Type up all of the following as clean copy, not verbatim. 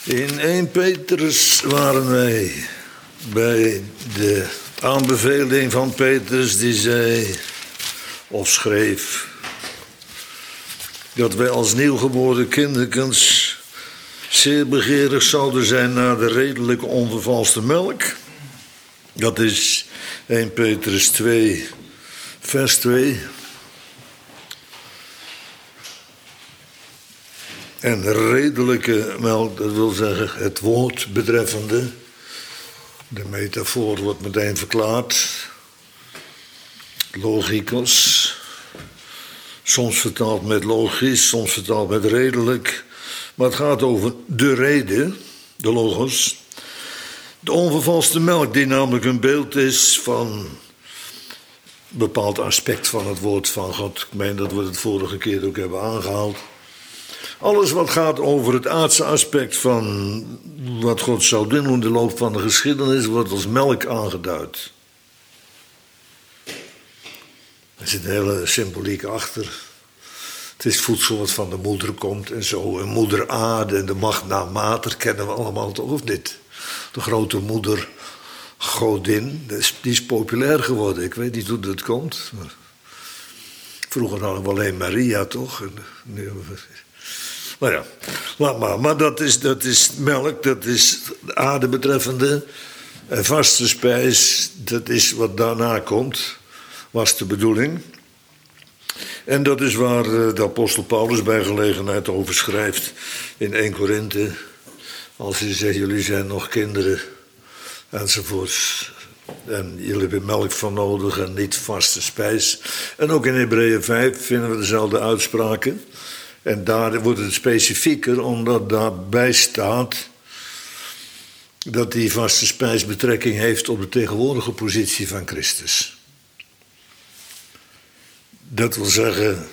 In 1 Petrus waren wij bij de aanbeveling van Petrus die zei of schreef dat wij als nieuwgeboren kinderkens zeer begeerig zouden zijn naar de redelijke onvervalste melk. Dat is 1 Petrus 2 vers 2. En redelijke melk, dat wil zeggen het woord betreffende. De metafoor wordt meteen verklaard. Logikos. Soms vertaald met logisch, soms vertaald met redelijk. Maar het gaat over de reden, de logos. De onvervalste melk, die namelijk een beeld is van een bepaald aspect van het woord van God. Ik meen dat we het vorige keer ook hebben aangehaald. Alles wat gaat over het aardse aspect van wat God zou doen in de loop van de geschiedenis, wordt als melk aangeduid. Er zit een hele symboliek achter. Het is voedsel wat van de moeder komt en zo. En moeder aarde en de magna mater kennen we allemaal toch, of niet? De grote moeder godin, die is populair geworden. Ik weet niet hoe dat komt. Vroeger hadden we alleen Maria, toch? Maar ja, laat maar. Maar dat is melk, dat is de aarde betreffende. En vaste spijs, dat is wat daarna komt, was de bedoeling. En dat is waar de apostel Paulus bij gelegenheid over schrijft in 1 Korinthe. Als hij zegt, jullie zijn nog kinderen, enzovoorts. En jullie hebben melk van nodig en niet vaste spijs. En ook in Hebreeën 5 vinden we dezelfde uitspraken. En daar wordt het specifieker, omdat daarbij staat dat die vaste spijs betrekking heeft op de tegenwoordige positie van Christus. Dat wil zeggen,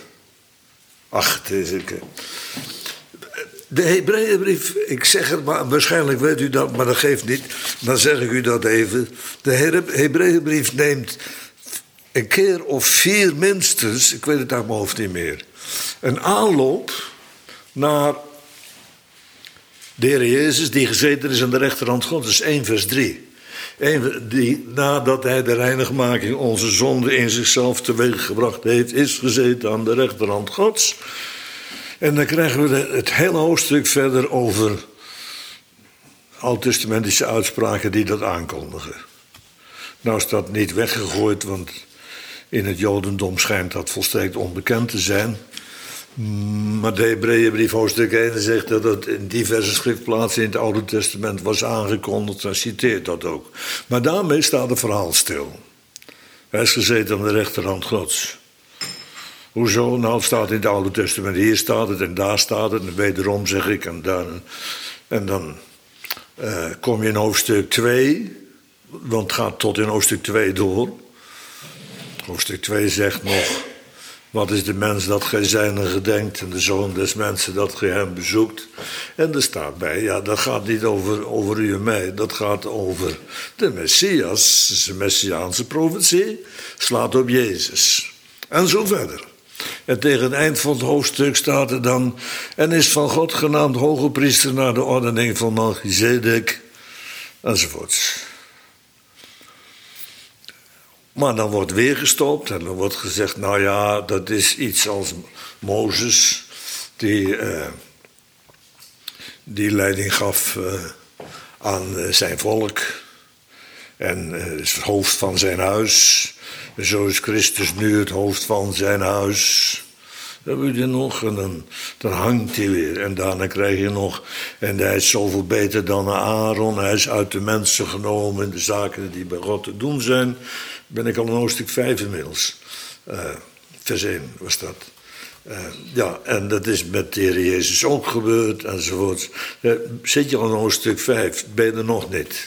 de Hebreeënbrief, ik zeg het maar, waarschijnlijk weet u dat, maar dat geeft niet. Dan zeg ik u dat even. De Hebreeënbrief neemt een keer of 4 minstens, ik weet het uit mijn hoofd niet meer, een aanloop naar de Heer Jezus die gezeten is aan de rechterhand God. Dat is 1 vers 3. Die nadat hij de reinigmaking onze zonde in zichzelf teweeggebracht heeft, is gezeten aan de rechterhand Gods. En dan krijgen we het hele hoofdstuk verder over oud-testamentische uitspraken die dat aankondigen. Nou is dat niet weggegooid, want in het Jodendom schijnt dat volstrekt onbekend te zijn. Maar de Hebreeënbrief hoofdstuk 1 zegt dat het in diverse schriftplaatsen in het Oude Testament was aangekondigd en citeert dat ook. Maar daarmee staat het verhaal stil. Hij is gezeten aan de rechterhand Gods. Hoezo? Nou, het staat in het Oude Testament. Hier staat het en daar staat het. En wederom zeg ik en daar. En dan kom je in hoofdstuk 2. Want het gaat tot in hoofdstuk 2 door. Hoofdstuk 2 zegt nog: wat is de mens dat gij zijnen gedenkt en de zoon des mensen dat gij hem bezoekt. En er staat bij, ja, dat gaat niet over u en mij. Dat gaat over de Messias. Dat is een Messiaanse profetie. Slaat op Jezus. En zo verder. En tegen het eind van het hoofdstuk staat er dan: en is van God genaamd hoge priester naar de ordening van Melchizedek. Enzovoorts. Maar dan wordt weer gestopt en dan wordt gezegd, nou ja, dat is iets als Mozes, die leiding gaf aan zijn volk en is het hoofd van zijn huis. En zo is Christus nu het hoofd van zijn huis. Dat heb je nog, en dan hangt hij weer. En daarna krijg je nog, en hij is zoveel beter dan Aaron. Hij is uit de mensen genomen in de zaken die bij God te doen zijn. Ben ik al in hoofdstuk 5 inmiddels. Vers 1 was dat. Ja, en dat is met de Heer Jezus ook gebeurd, enzovoorts. Zit je al in hoofdstuk 5, ben je er nog niet.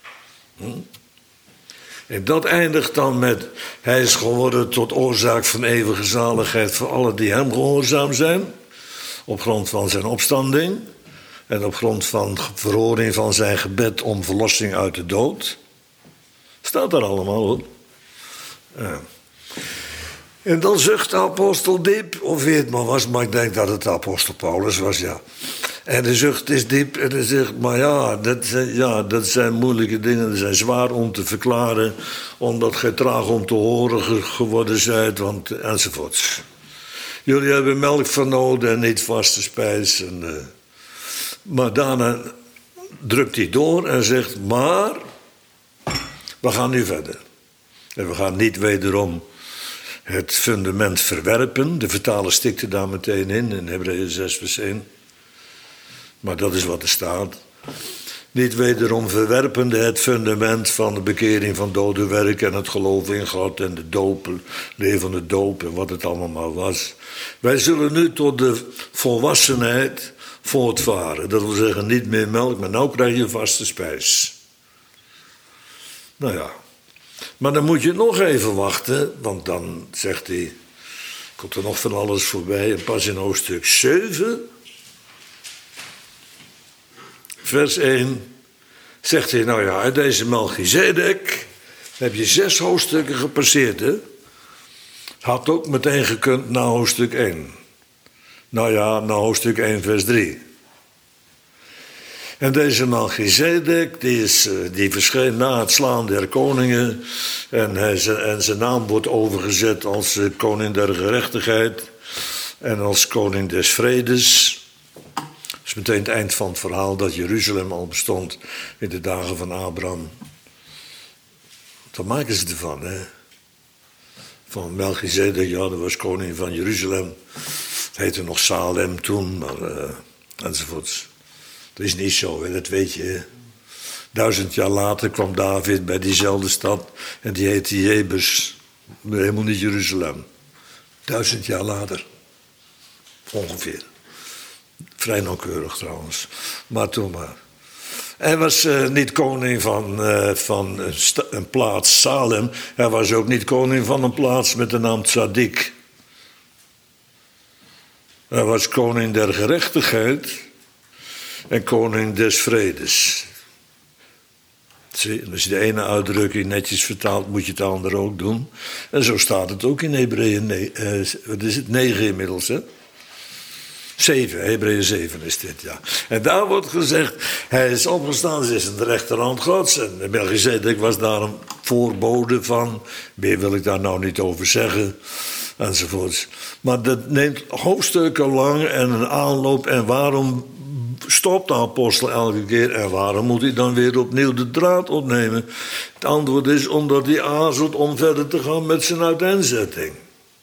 En dat eindigt dan met: hij is geworden tot oorzaak van eeuwige zaligheid voor allen die hem gehoorzaam zijn. Op grond van zijn opstanding. En op grond van verhoring van zijn gebed om verlossing uit de dood. Staat daar allemaal, hoor. Ja. En dan zucht de apostel diep, of wie het maar was, maar ik denk dat het de apostel Paulus was, ja. En de zucht is diep en hij zegt, maar dat zijn moeilijke dingen. Dat zijn zwaar om te verklaren, omdat gij traag om te horen geworden zijt, enzovoorts. Jullie hebben melk vernoden en niet vaste spijs. Maar daarna drukt hij door en zegt, maar we gaan nu verder. En we gaan niet wederom het fundament verwerpen. De vertaler stikte daar meteen in Hebreeën 6 vers 1. Maar dat is wat er staat. Niet wederom verwerpende het fundament van de bekering van dode werk en het geloof in God en de doop, levende doop en wat het allemaal was. Wij zullen nu tot de volwassenheid voortvaren. Dat wil zeggen niet meer melk, maar nou krijg je vaste spijs. Nou ja. Maar dan moet je nog even wachten, want dan zegt hij, komt er nog van alles voorbij. En pas in hoofdstuk 7, vers 1, zegt hij, nou ja, uit deze Melchizedek heb je 6 hoofdstukken gepasseerd, hè? Had ook meteen gekund na hoofdstuk 1. Nou ja, na hoofdstuk 1 vers 3. En deze Melchizedek, die verscheen na het slaan der koningen. En zijn naam wordt overgezet als koning der gerechtigheid. En als koning des vredes. Dat is meteen het eind van het verhaal dat Jeruzalem al bestond in de dagen van Abraham. Wat maken ze ervan, hè? Van Melchizedek, ja, dat was koning van Jeruzalem. Het heette nog Salem toen, maar enzovoorts. Dat is niet zo, hè? Dat weet je. 1000 jaar later kwam David bij diezelfde stad en die heette Jebus. Helemaal niet Jeruzalem. 1000 jaar later. Ongeveer. Vrij nauwkeurig trouwens. Maar toen maar. Hij was niet koning van een plaats Salem. Hij was ook niet koning van een plaats met de naam Tzadik. Hij was koning der gerechtigheid en koning des vredes. Zie, als je de ene uitdrukking netjes vertaalt, moet je het andere ook doen. En zo staat het ook in Hebreeën 9 inmiddels, hè? 7, Hebreeën 7 is dit, ja. En daar wordt gezegd, hij is opgestaan, ze is aan de rechterhand Gods. En Melchizedek was daar een voorbode van. Meer wil ik daar nou niet over zeggen, enzovoorts. Maar dat neemt hoofdstukken lang en een aanloop. En waarom stopt de apostel elke keer? En waarom moet hij dan weer opnieuw de draad opnemen? Het antwoord is omdat hij aarzelt om verder te gaan met zijn uiteenzetting.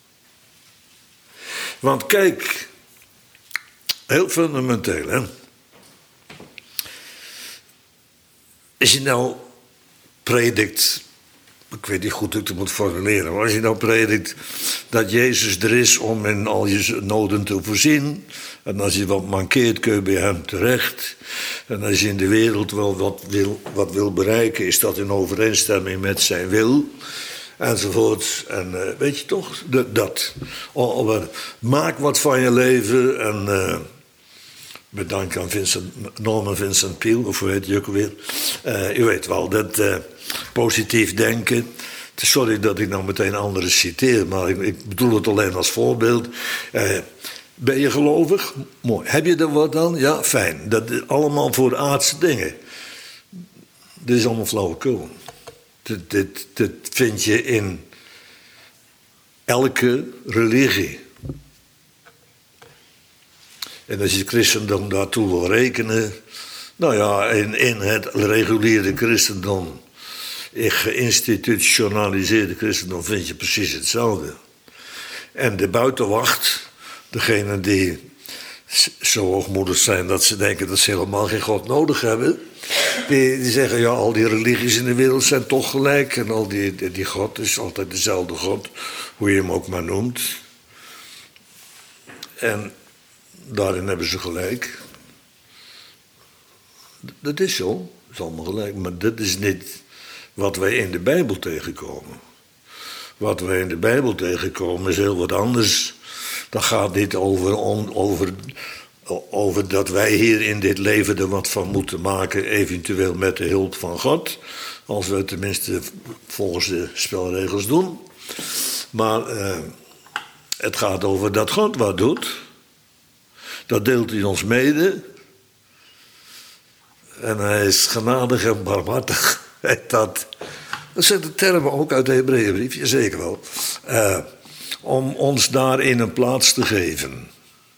Want kijk, heel fundamenteel, hè. Als je nou predikt, ik weet niet goed hoe ik het moet formuleren, maar als je nou predikt dat Jezus er is om in al je noden te voorzien, en als je wat mankeert kun je bij hem terecht, en als je in de wereld wel wat wil bereiken, is dat in overeenstemming met zijn wil, enzovoort. En weet je toch, dat. Maak wat van je leven en met dank aan Norman Vincent Peale, of hoe heet je ook alweer. U weet wel, dat positief denken. Sorry dat ik nou meteen anderen citeer, maar ik bedoel het alleen als voorbeeld. Ben je gelovig? Mooi. Heb je er wat aan? Ja, fijn. Dat is allemaal voor aardse dingen. Dit is allemaal flauwekul. Dit vind je in elke religie. En als je het christendom daartoe wil rekenen, nou ja, in het reguliere christendom, geïnstitutionaliseerde christendom, vind je precies hetzelfde. En de buitenwacht, degene die zo hoogmoedig zijn dat ze denken dat ze helemaal geen God nodig hebben, die zeggen, ja, al die religies in de wereld zijn toch gelijk. En al die God is altijd dezelfde God, hoe je hem ook maar noemt. En daarin hebben ze gelijk. Dat is zo, dat is allemaal gelijk. Maar dat is niet wat wij in de Bijbel tegenkomen. Wat wij in de Bijbel tegenkomen is heel wat anders. Dat gaat niet over dat wij hier in dit leven er wat van moeten maken, eventueel met de hulp van God. Als we het tenminste volgens de spelregels doen. Maar het gaat over dat God wat doet. Dat deelt hij ons mede. En hij is genadig en barmhartig. Dat zijn de termen ook uit de Hebreeënbrief, jazeker wel. Om ons daarin een plaats te geven.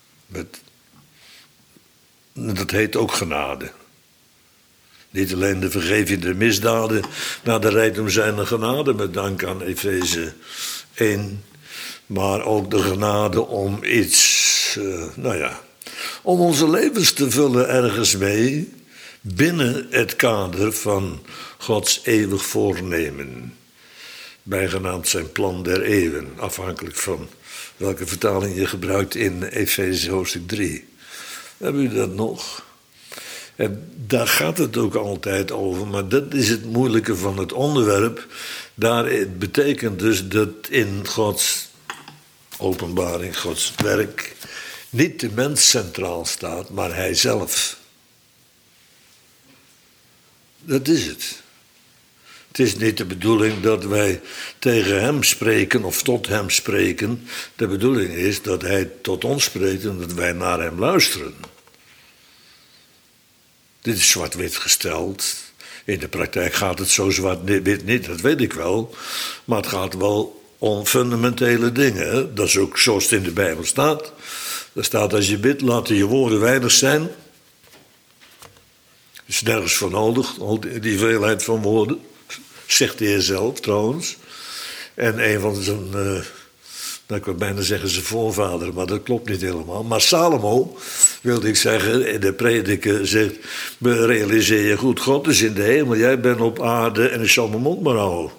Dat heet ook genade. Niet alleen de vergeving der misdaden naar de rijkdom zijner genade, met dank aan Efeze 1. Maar ook de genade om iets, om onze levens te vullen ergens mee, binnen het kader van Gods eeuwig voornemen. Bijgenaamd zijn plan der eeuwen, afhankelijk van welke vertaling je gebruikt in Efeze hoofdstuk 3. Hebben jullie dat nog? En daar gaat het ook altijd over, maar dat is het moeilijke van het onderwerp. Het betekent dus dat in Gods openbaring, Gods werk, niet de mens centraal staat, maar hij zelf. Dat is het. Het is niet de bedoeling dat wij tegen hem spreken of tot hem spreken. De bedoeling is dat hij tot ons spreekt en dat wij naar hem luisteren. Dit is zwart-wit gesteld. In de praktijk gaat het zo zwart-wit niet, dat weet ik wel. Maar het gaat wel om fundamentele dingen. Hè? Dat is ook zoals het in de Bijbel staat. Er staat als je bidt, laten je woorden weinig zijn. Er is nergens voor nodig, die veelheid van woorden. Zegt de Heer zelf trouwens. En een van zijn, ik wil bijna zeggen zijn voorvader, maar dat klopt niet helemaal. Maar Salomo, wilde ik zeggen, de prediker zegt, realiseer je goed, God is in de hemel, jij bent op aarde en ik zal mijn mond maar houden.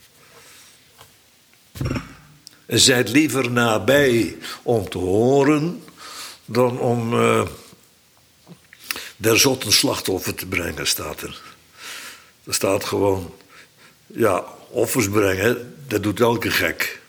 En zijt liever nabij om te horen, dan om der zot een slachtoffer te brengen, staat er. Er staat gewoon, ja, offers brengen, dat doet elke gek.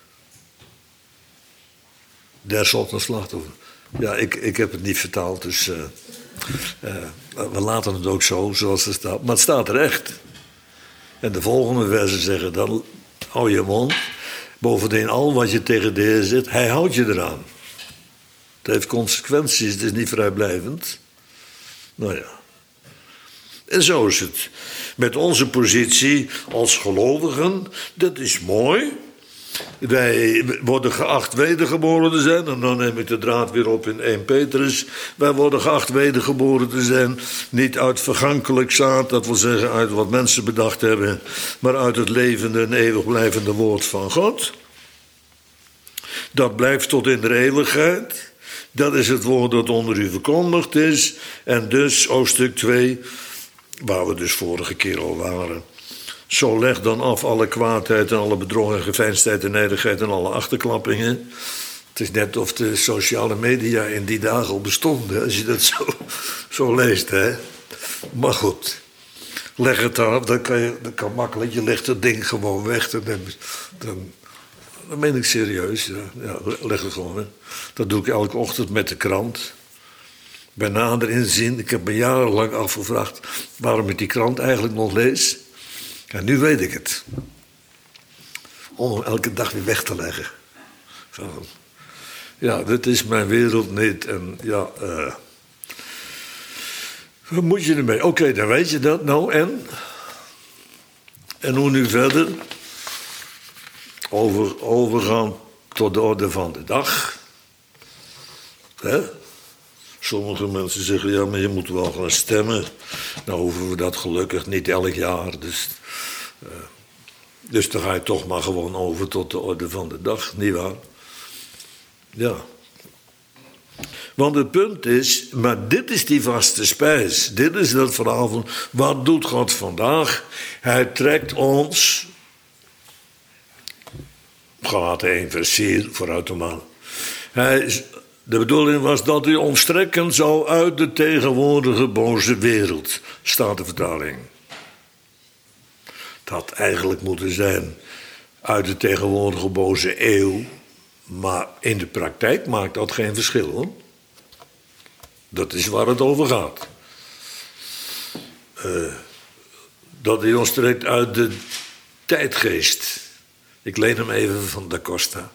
Der zot een slachtoffer. Ja, ik heb het niet vertaald, dus we laten het ook zo, zoals het staat. Maar het staat er echt. En de volgende versen zeggen, dan hou je mond. Bovendien al wat je tegen de Heer zegt, hij houdt je eraan. Het heeft consequenties, het is niet vrijblijvend. Nou ja. En zo is het. Met onze positie als gelovigen, dat is mooi. Wij worden geacht wedergeboren te zijn. En dan neem ik de draad weer op in 1 Petrus. Wij worden geacht wedergeboren te zijn. Niet uit vergankelijk zaad, dat wil zeggen uit wat mensen bedacht hebben. Maar uit het levende en eeuwig blijvende woord van God. Dat blijft tot in de eeuwigheid. Dat is het woord dat onder u verkondigd is. En dus, hoofdstuk 2, waar we dus vorige keer al waren. Zo leg dan af alle kwaadheid en alle bedrog en geveinsdheid en nederigheid en alle achterklappingen. Het is net of de sociale media in die dagen al bestonden, als je dat zo leest, hè. Maar goed, leg het daarop, dat kan makkelijk. Je legt het ding gewoon weg, dan meen ik serieus. Ja, leg het gewoon weg. Dat doe ik elke ochtend met de krant. Bij nader inzien, ik heb me jarenlang afgevraagd waarom ik die krant eigenlijk nog lees. En nu weet ik het. Om hem elke dag weer weg te leggen. Zo. Ja, dit is mijn wereld niet. En ja, wat moet je ermee? Oké, dan weet je dat nou. En hoe nu verder? Overgaan tot de orde van de dag. Hè? Sommige mensen zeggen, ja, maar je moet wel gaan stemmen. Nou hoeven we dat gelukkig niet elk jaar. Dus dan ga je toch maar gewoon over tot de orde van de dag, nietwaar? Ja. Want het punt is, maar dit is die vaste spijs. Dit is dat verhaal van, wat doet God vandaag? Hij trekt ons, Galaten 1 vers 4, vooruit de man. De bedoeling was dat hij ons trekken zou uit de tegenwoordige boze wereld, staat de vertaling. Het had eigenlijk moeten zijn uit de tegenwoordige boze eeuw, maar in de praktijk maakt dat geen verschil, hoor. Dat is waar het over gaat. Dat hij ons trekt uit de tijdgeest. Ik leen hem even van Da Costa.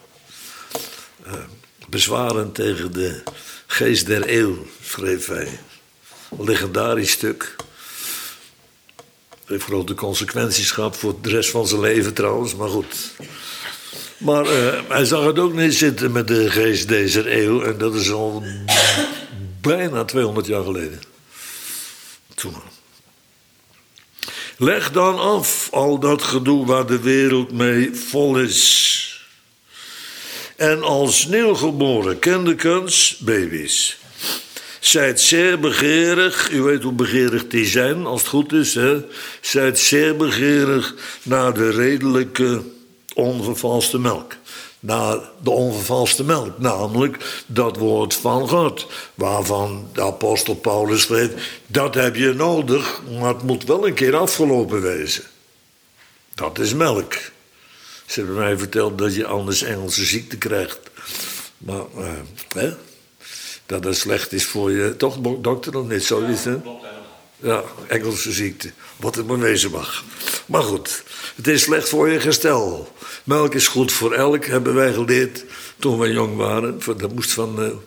Bezwaren tegen de geest der eeuw, schreef hij. Een legendarisch stuk. heeft grote consequenties gehad voor de rest van zijn leven trouwens, maar goed. Maar hij zag het ook niet zitten met de geest deze eeuw. En dat is al bijna 200 jaar geleden. Toen. Leg dan af al dat gedoe waar de wereld mee vol is. En als nieuwgeboren kinderkens, baby's, zijt zeer begeerig, u weet hoe begeerig die zijn, als het goed is, hè? Zijt zeer begeerig naar de redelijke, onvervalste melk. Naar de onvervalste melk, namelijk dat woord van God, waarvan de apostel Paulus schreef, dat heb je nodig, maar het moet wel een keer afgelopen wezen. Dat is melk. Ze hebben mij verteld dat je anders Engelse ziekte krijgt. Maar, dat het slecht is voor je, toch dokter, of niet? Zoiets, hè? Ja, Engelse ziekte. Wat het maar wezen mag. Maar goed, het is slecht voor je gestel. Melk is goed voor elk, hebben wij geleerd toen we jong waren. Dat moest van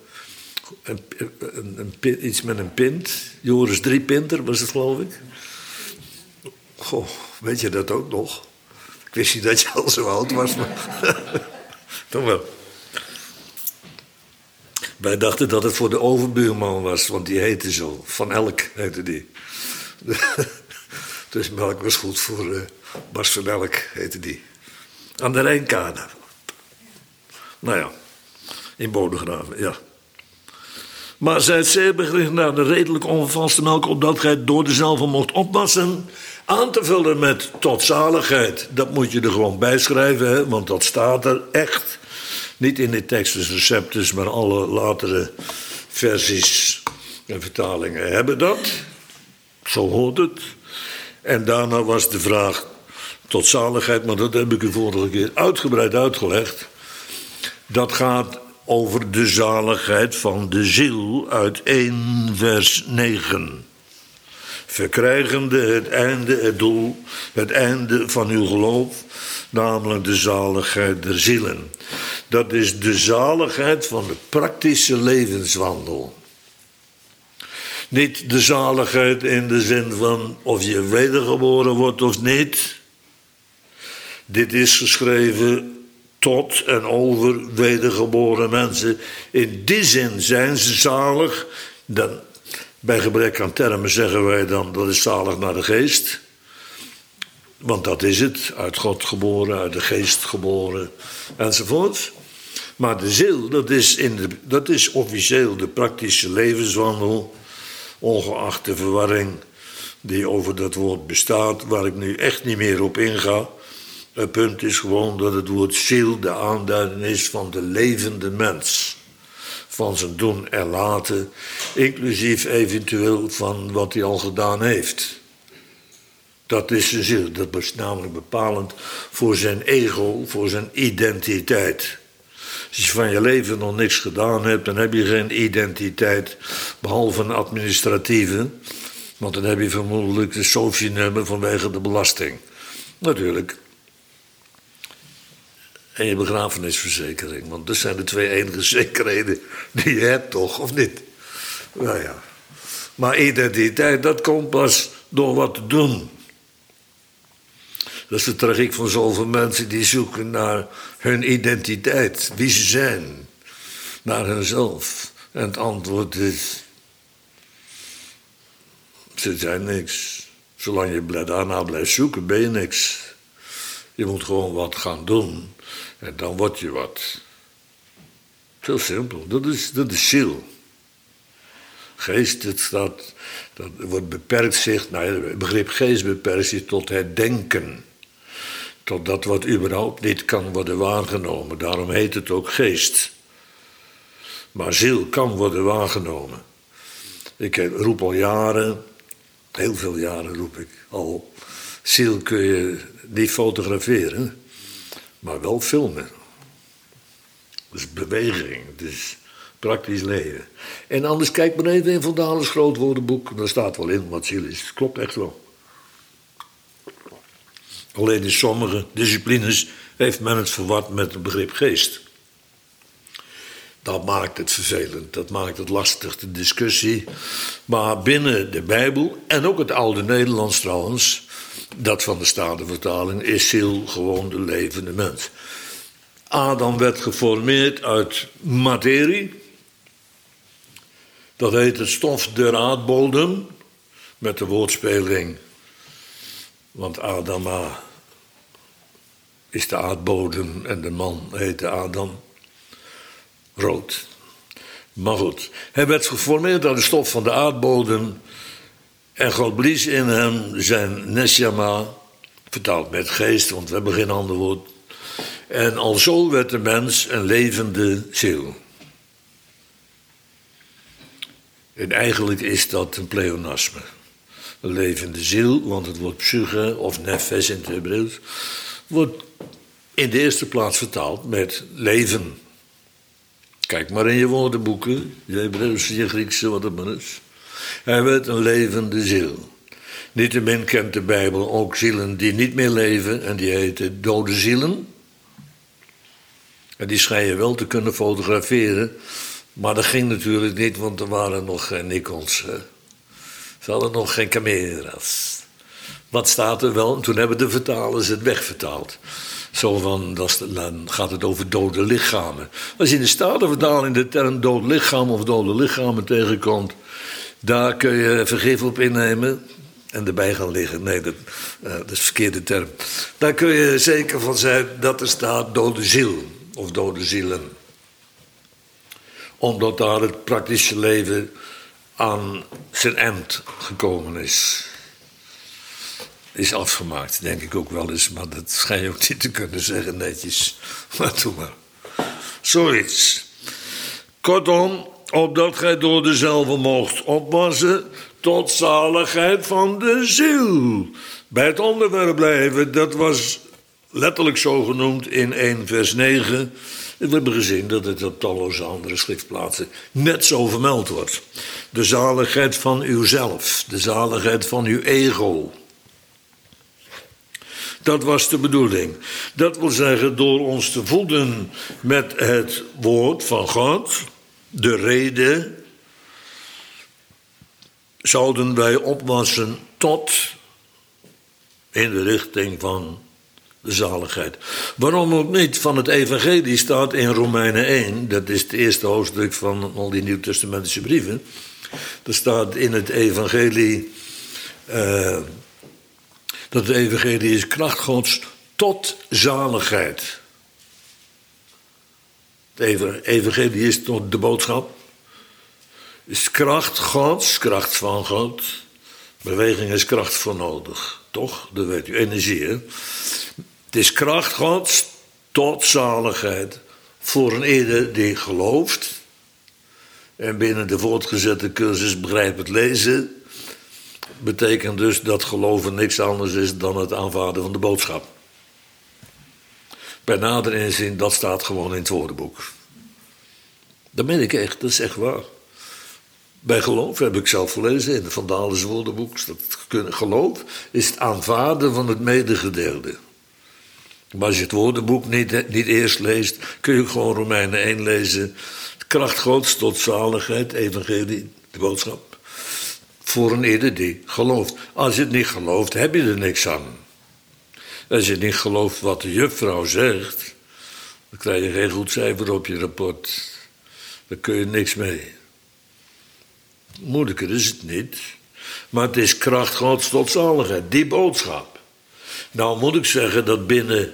iets met een pint. Joris 3 Pinter was het, geloof ik. Goh, weet je dat ook nog? Ik wist niet dat je al zo oud was, maar toch wel. Wij dachten dat het voor de overbuurman was, want die heette zo. Van Elk heette die. Dus melk was goed voor Bas van Elk, heette die. Aan de Rijnkade. Nou ja, in Bodegraven, ja. Maar zij het zeer begrepen naar de redelijk onvervalste melk, opdat gij door dezelfde mocht opwassen, aan te vullen met tot zaligheid. Dat moet je er gewoon bij schrijven, hè, want dat staat er echt. Niet in de teksten, recepten, maar alle latere versies en vertalingen hebben dat. Zo hoort het. En daarna was de vraag tot zaligheid, maar dat heb ik u vorige keer uitgebreid uitgelegd. Dat gaat over de zaligheid van de ziel uit 1 vers 9. Verkrijgende het einde, het doel, het einde van uw geloof, namelijk de zaligheid der zielen. Dat is de zaligheid van de praktische levenswandel. Niet de zaligheid in de zin van of je wedergeboren wordt of niet. Dit is geschreven tot en over wedergeboren mensen. In die zin zijn ze zalig. Dan, bij gebrek aan termen zeggen wij dan dat is zalig naar de geest. Want dat is het, uit God geboren, uit de geest geboren, enzovoort. Maar de ziel, dat is officieel de praktische levenswandel, ongeacht de verwarring die over dat woord bestaat, waar ik nu echt niet meer op inga. Het punt is gewoon dat het woord ziel de aanduiding is van de levende mens. Van zijn doen en laten, inclusief eventueel van wat hij al gedaan heeft. Dat is zijn ziel, dat is namelijk bepalend voor zijn ego, voor zijn identiteit. Als je van je leven nog niks gedaan hebt, dan heb je geen identiteit, behalve een administratieve. Want dan heb je vermoedelijk een SOFI-nummer vanwege de belasting. Natuurlijk. En je begrafenisverzekering, want dat zijn de 2 enige zekerheden die je hebt, toch, of niet? Nou ja. Maar identiteit, dat komt pas door wat te doen. Dat is de tragiek van zoveel mensen die zoeken naar hun identiteit, wie ze zijn, naar hunzelf. En het antwoord is, ze zijn niks. Zolang je daarna blijft zoeken, ben je niks. Je moet gewoon wat gaan doen en dan word je wat. Heel simpel, dat is ziel. Geest, dat wordt beperkt zich, het begrip geest beperkt zich tot het denken. Tot dat wat überhaupt niet kan worden waargenomen. Daarom heet het ook geest. Maar ziel kan worden waargenomen. Ik roep al jaren, heel veel jaren roep ik al, ziel kun je niet fotograferen, maar wel filmen. Dus beweging, dus praktisch leven. En anders kijk maar even in Van Dale's grootwoordenboek, daar staat wel in wat ziel is. Klopt echt wel. Alleen in sommige disciplines heeft men het verward met het begrip geest. Dat maakt het vervelend, dat maakt het lastig, de discussie. Maar binnen de Bijbel, en ook het oude Nederlands trouwens, dat van de Statenvertaling, is ziel gewoon de levende mens. Adam werd geformeerd uit materie. Dat heet het stof der aardbodem, met de woordspeling. Want Adama is de aardbodem en de man heette Adam. Rood. Maar goed, hij werd geformeerd uit de stof van de aardbodem. En God blies in hem zijn neshama, vertaald met geest, want we hebben geen ander woord. En alzo werd de mens een levende ziel. En eigenlijk is dat een pleonasme. Een levende ziel, want het woord psyche of nefes in het Hebreeuws wordt in de eerste plaats vertaald met leven. Kijk maar in je woordenboeken, je Hebreeuwse, je Griekse, wat het maar is. Hij werd een levende ziel. Niettemin kent de Bijbel ook zielen die niet meer leven en die heten dode zielen. En die schijnen wel te kunnen fotograferen, maar dat ging natuurlijk niet, want er waren nog geen Nikons. Ze hadden nog geen camera's. Wat staat er wel? En toen hebben de vertalers het wegvertaald. Zo van, dan gaat het over dode lichamen. Als je in de Statenvertaling de term dood lichaam of dode lichamen tegenkomt, daar kun je vergif op innemen en erbij gaan liggen. Nee, dat is de verkeerde term. Daar kun je zeker van zijn dat er staat dode ziel of dode zielen. Omdat daar het praktische leven aan zijn eind gekomen is. Is afgemaakt, denk ik ook wel eens. Maar dat schijn je ook niet te kunnen zeggen netjes. Maar doe maar. Zoiets. Kortom, opdat gij door dezelfde mocht oppassen tot zaligheid van de ziel. Bij het onderwerp blijven, dat was letterlijk zo genoemd in 1 vers 9. We hebben gezien dat het op talloze andere schriftplaatsen net zo vermeld wordt. De zaligheid van uzelf, de zaligheid van uw ego. Dat was de bedoeling. Dat wil zeggen, door ons te voeden met het woord van God, de reden, zouden wij opwassen tot in de richting van de zaligheid. Waarom ook niet? Van het evangelie staat in Romeinen 1, dat is het eerste hoofdstuk van al die Nieuwtestamentische brieven. Er staat in het evangelie dat het evangelie is kracht Gods tot zaligheid. Het evangelie is tot de boodschap. Is kracht Gods, kracht van God. Beweging is kracht voor nodig. Toch? Dat weet u, energie, hè? Het is kracht Gods tot zaligheid voor een ieder die gelooft. En binnen de voortgezette cursus begrijp het lezen betekent dus dat geloven niks anders is dan het aanvaarden van de boodschap. Bij nader inzien, dat staat gewoon in het woordenboek. Dat meen ik echt, dat is echt waar. Bij geloof heb ik zelf gelezen in de Van Dale's woordenboek. Geloof is het aanvaarden van het medegedeelde. Maar als je het woordenboek niet eerst leest, kun je gewoon Romeinen 1 lezen. Kracht Gods tot zaligheid, evangelie, de boodschap. Voor een ieder die gelooft. Als je het niet gelooft, heb je er niks aan. Als je niet gelooft wat de juffrouw zegt, dan krijg je geen goed cijfer op je rapport. Daar kun je niks mee. Moeilijker is het niet. Maar het is kracht Gods tot zaligheid, die boodschap. Nou moet ik zeggen dat binnen,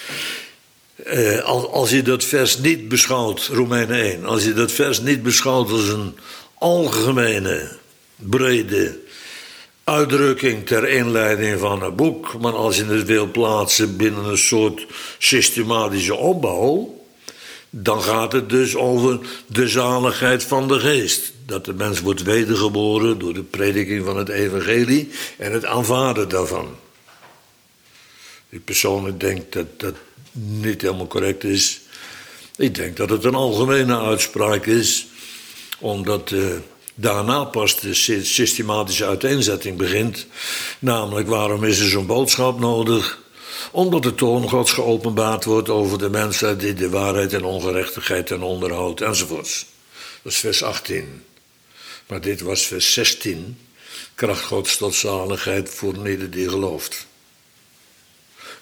als je dat vers niet beschouwt, Romeinen 1, als je dat vers niet beschouwt als een algemene, brede uitdrukking ter inleiding van een boek, maar als je het wil plaatsen binnen een soort systematische opbouw, dan gaat het dus over de zaligheid van de geest. Dat de mens wordt wedergeboren door de prediking van het evangelie en het aanvaarden daarvan. Ik persoonlijk denk dat dat niet helemaal correct is. Ik denk dat het een algemene uitspraak is, omdat daarna pas de systematische uiteenzetting begint. Namelijk, waarom is er zo'n boodschap nodig? Omdat de toorn Gods geopenbaard wordt over de mensheid die de waarheid en ongerechtigheid ten onderhoudt enzovoorts. Dat is vers 18. Maar dit was vers 16. Kracht Gods tot zaligheid voor ieder die gelooft.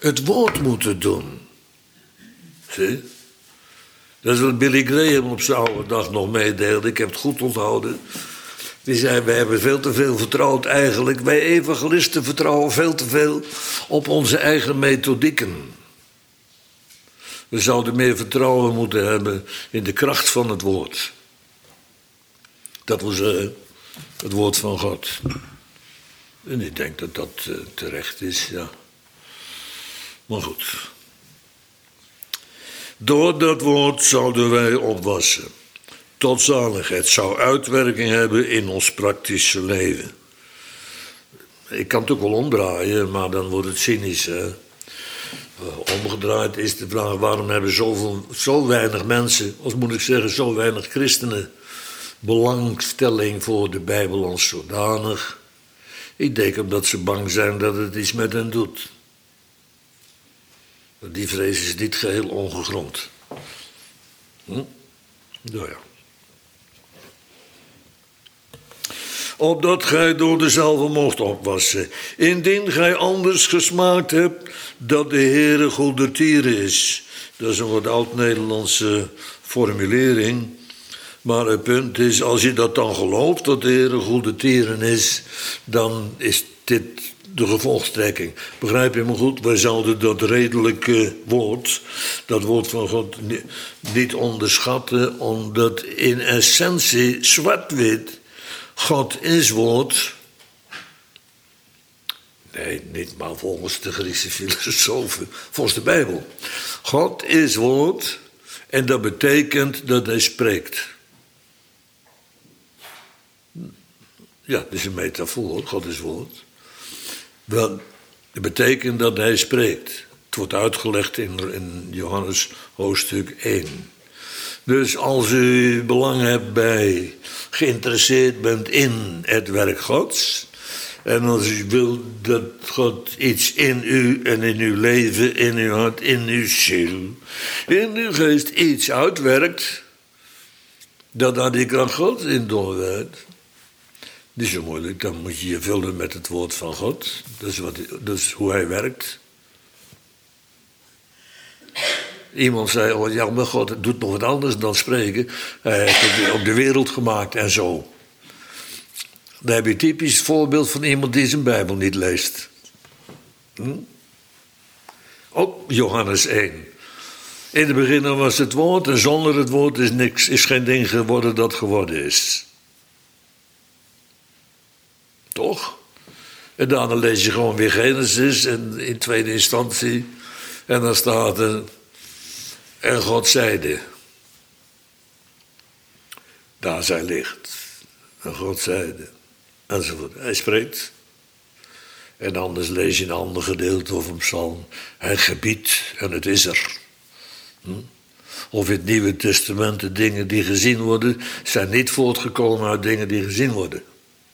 het woord moeten doen. Zie? Dat is wat Billy Graham op zijn oude dag nog meedeelde. Ik heb het goed onthouden. Die zei, wij hebben veel te veel vertrouwd eigenlijk. Wij evangelisten vertrouwen veel te veel op onze eigen methodieken. We zouden meer vertrouwen moeten hebben in de kracht van het woord. Dat wil zeggen, het woord van God. En ik denk dat dat terecht is, ja. Maar goed. Door dat woord zouden wij opwassen. Tot zaligheid. Zou uitwerking hebben in ons praktische leven. Ik kan het ook wel omdraaien, maar dan wordt het cynisch. Hè? Omgedraaid is de vraag, waarom hebben zo weinig mensen, of moet ik zeggen, zo weinig christenen, belangstelling voor de Bijbel als zodanig? Ik denk omdat ze bang zijn dat het iets met hen doet. Die vrees is niet geheel ongegrond. Nou ja. Opdat gij door dezelfde mocht opwassen. Indien gij anders gesmaakt hebt dat de Heere goedertieren is. Dat is een wat oud-Nederlandse formulering. Maar het punt is, als je dat dan gelooft, dat de Heere goedertieren is, dan is dit de gevolgtrekking. Begrijp je me goed? Wij zouden dat redelijke woord, dat woord van God, niet onderschatten, omdat in essentie zwart-wit God is woord. Nee, niet maar volgens de Griekse filosofen, volgens de Bijbel. God is woord en dat betekent dat hij spreekt. Ja, dat is een metafoor, God is woord. Wel, dat betekent dat hij spreekt. Het wordt uitgelegd in Johannes hoofdstuk 1. Dus als u belang hebt bij, geïnteresseerd bent in het werk Gods, en als u wilt dat God iets in u en in uw leven, in uw hart, in uw ziel, in uw geest iets uitwerkt, dat daar die kracht Gods in doorwerkt. Niet zo moeilijk, dan moet je je vullen met het woord van God. Dat is hoe hij werkt. Iemand zei, oh ja, maar God doet nog wat anders dan spreken. Hij heeft ook de wereld gemaakt en zo. Dan heb je typisch voorbeeld van iemand die zijn Bijbel niet leest. Ook Johannes 1. In het begin was het woord en zonder het woord is geen ding geworden dat geworden is. Toch? En daarna lees je gewoon weer Genesis en in tweede instantie. En dan staat er, en God zeide. Daar zij licht. En God zeide. Enzovoort. Hij spreekt. En anders lees je een ander gedeelte of een psalm. Hij gebiedt en het is er. Of in het Nieuwe Testament de dingen die gezien worden, zijn niet voortgekomen uit dingen die gezien worden.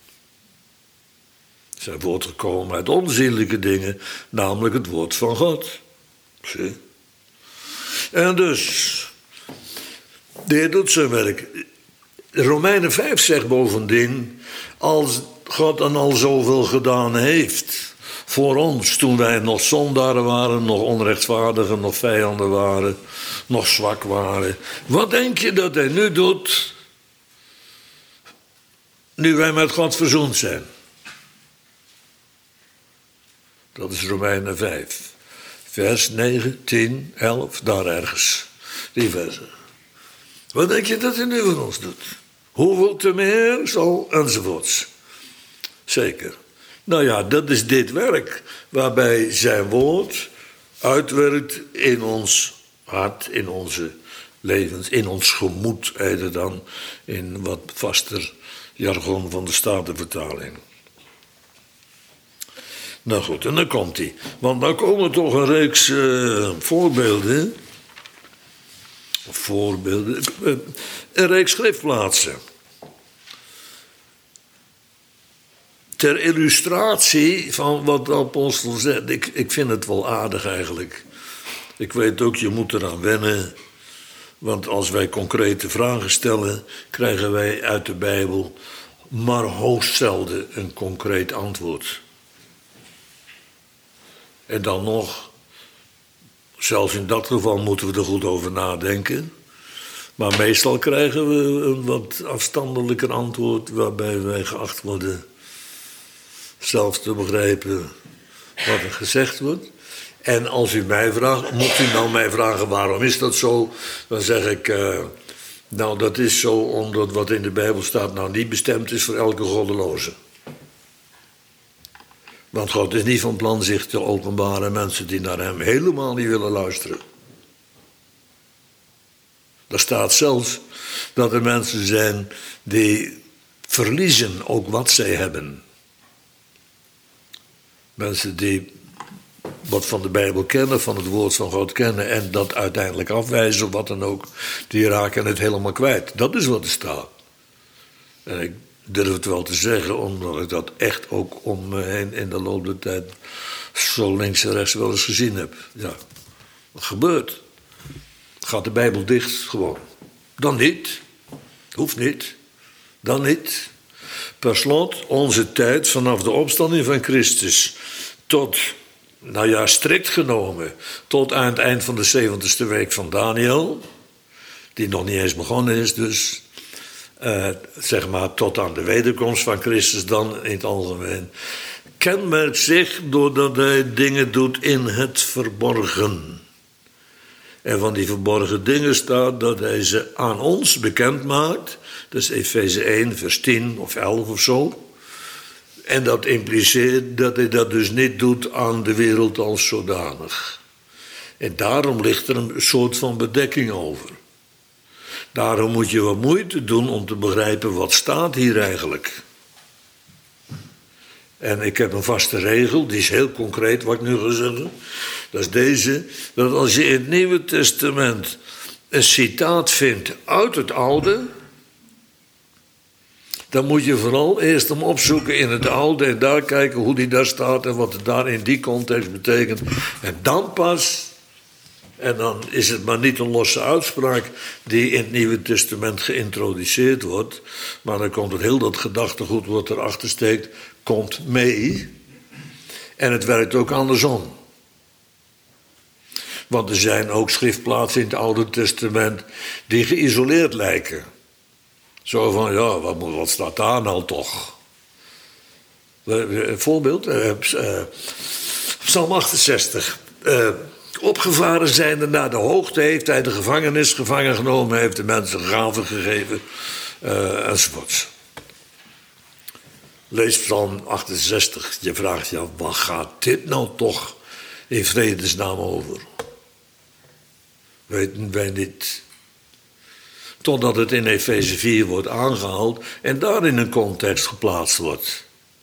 Ze zijn voortgekomen uit onzienlijke dingen, namelijk het woord van God. Zie? En dus, de Heer doet zijn werk. Romeinen 5 zegt bovendien, als God dan al zoveel gedaan heeft voor ons, toen wij nog zondaren waren, nog onrechtvaardigen, nog vijanden waren, nog zwak waren. Wat denk je dat hij nu doet, nu wij met God verzoend zijn? Dat is Romeinen 5. Vers 9, 10, 11, daar ergens. Die versen. Wat denk je dat hij nu voor ons doet? Hoeveel te meer zal, enzovoorts. Zeker. Nou ja, dat is dit werk, waarbij zijn woord uitwerkt in ons hart, in onze levens, in ons gemoed, heet dan, in wat vaster jargon van de Statenvertaling. Nou goed, en dan komt hij. Want dan komen toch een reeks voorbeelden. Een reeks schriftplaatsen. Ter illustratie van wat de apostel zegt. Ik vind het wel aardig eigenlijk. Ik weet ook, je moet eraan wennen. Want als wij concrete vragen stellen, krijgen wij uit de Bijbel maar hoogst zelden een concreet antwoord. En dan nog Zelfs in dat geval moeten we er goed over nadenken. Maar meestal krijgen we een wat afstandelijker antwoord, waarbij wij geacht worden zelf te begrijpen wat er gezegd wordt. En als u mij vraagt, mocht u nou mij vragen waarom is dat zo, dan zeg ik, nou dat is zo omdat wat in de Bijbel staat nou niet bestemd is voor elke goddeloze. Want God is niet van plan zich te openbaren aan mensen die naar hem helemaal niet willen luisteren. Er staat zelfs dat er mensen zijn die verliezen ook wat zij hebben. Mensen die wat van de Bijbel kennen, van het woord van God kennen en dat uiteindelijk afwijzen of wat dan ook, die raken het helemaal kwijt. Dat is wat er staat. En ik durf het wel te zeggen, omdat ik dat echt ook om me heen in de loop der tijd zo links en rechts wel eens gezien heb. Ja, wat gebeurt? Gaat de Bijbel dicht gewoon? Dan niet. Hoeft niet. Dan niet. Per slot, onze tijd vanaf de opstanding van Christus tot, nou ja, strikt genomen, tot aan het eind van de 70ste week van Daniel, die nog niet eens begonnen is, dus zeg maar tot aan de wederkomst van Christus dan in het algemeen, kenmerkt zich doordat hij dingen doet in het verborgen. En van die verborgen dingen staat dat hij ze aan ons bekend maakt. Dat is Efeze 1, vers 10 of 11 of zo. En dat impliceert dat hij dat dus niet doet aan de wereld als zodanig. En daarom ligt er een soort van bedekking over. Daarom moet je wat moeite doen om te begrijpen wat staat hier eigenlijk. En ik heb een vaste regel, die is heel concreet wat ik nu ga zeggen. Dat is deze, dat als je in het Nieuwe Testament een citaat vindt uit het Oude, dan moet je vooral eerst hem opzoeken in het Oude en daar kijken hoe die daar staat en wat het daar in die context betekent. En dan pas, en dan is het maar niet een losse uitspraak die in het Nieuwe Testament geïntroduceerd wordt, maar dan komt het heel dat gedachtegoed wat erachter steekt, komt mee. En het werkt ook andersom. Want er zijn ook schriftplaatsen in het Oude Testament die geïsoleerd lijken. Zo van, ja, wat staat daar nou toch? Een voorbeeld, Psalm 68. Opgevaren zijnde naar de hoogte heeft hij de gevangenis gevangen genomen, heeft de mensen gaven gegeven, enzovoorts. Lees Psalm 68, je vraagt je af, wat gaat dit nou toch in vredesnaam over? Weten wij niet. Totdat het in Efeze 4 wordt aangehaald en daar in een context geplaatst wordt.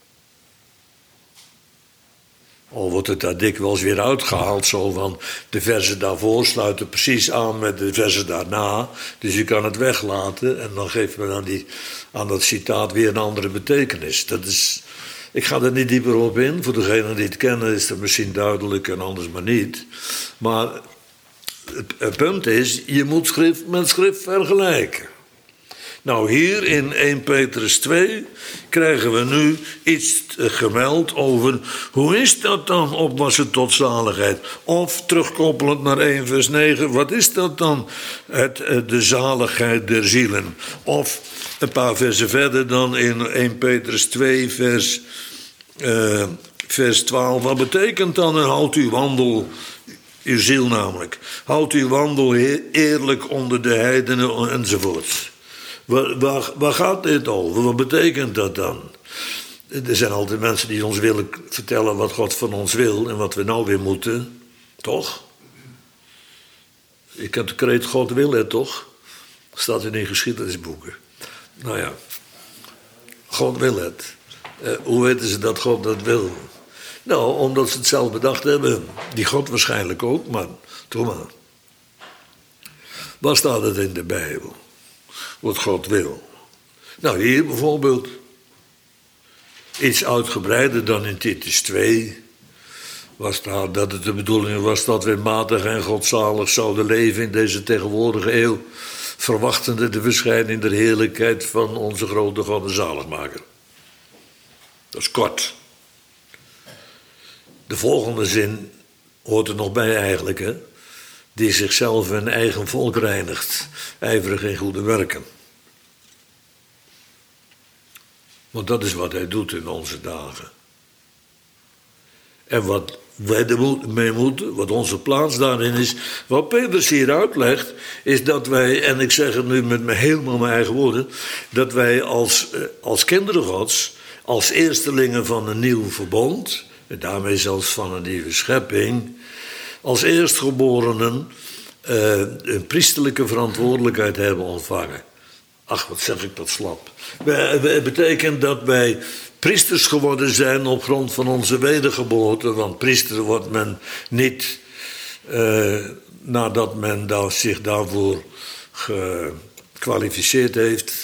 Al wordt het daar dikwijls weer uitgehaald, zo van de verzen daarvoor sluiten precies aan met de verzen daarna. Dus je kan het weglaten en dan geeft men aan dat citaat weer een andere betekenis. Dat is, ik ga er niet dieper op in. Voor degenen die het kennen is het misschien duidelijk en anders maar niet. Maar het punt is, je moet schrift met schrift vergelijken. Nou, hier in 1 Petrus 2 krijgen we nu iets gemeld over hoe is dat dan opwassen tot zaligheid? Of terugkoppelend naar 1 vers 9, wat is dat dan? De zaligheid der zielen. Of een paar versen verder dan in 1 Petrus 2 vers 12. Wat betekent dan en houdt uw wandel, uw ziel namelijk, houdt uw wandel eerlijk onder de heidenen enzovoort. Waar gaat dit over? Wat betekent dat dan? Er zijn altijd mensen die ons willen vertellen wat God van ons wil en wat we nou weer moeten. Toch? Ik heb de kreet God wil het toch? Staat in de geschiedenisboeken. Nou ja, God wil het. Hoe weten ze dat God dat wil? Nou, omdat ze het zelf bedacht hebben. Die God waarschijnlijk ook, maar doe maar. Waar staat het in de Bijbel? Wat God wil. Nou, hier bijvoorbeeld. Iets uitgebreider dan in Titus 2. Was staat dat het de bedoeling was dat we matig en godzalig zouden leven in deze tegenwoordige eeuw. Verwachtende de verschijning der heerlijkheid van onze grote God en zaligmaker. Dat is kort. De volgende zin hoort er nog bij eigenlijk, hè. die zichzelf en eigen volk reinigt, ijverig in goede werken. Want dat is wat hij doet in onze dagen. En wat wij mee moeten, wat onze plaats daarin is, wat Petrus hier uitlegt, is dat wij, en ik zeg het nu met helemaal mijn eigen woorden, dat wij als kinderen Gods, als eerstelingen van een nieuw verbond, en daarmee zelfs van een nieuwe schepping, als eerstgeborenen een priesterlijke verantwoordelijkheid hebben ontvangen. Ach, wat zeg ik dat slap. Het betekent dat wij priesters geworden zijn op grond van onze wedergeboorte. Want priester wordt men niet nadat men zich daarvoor gekwalificeerd heeft.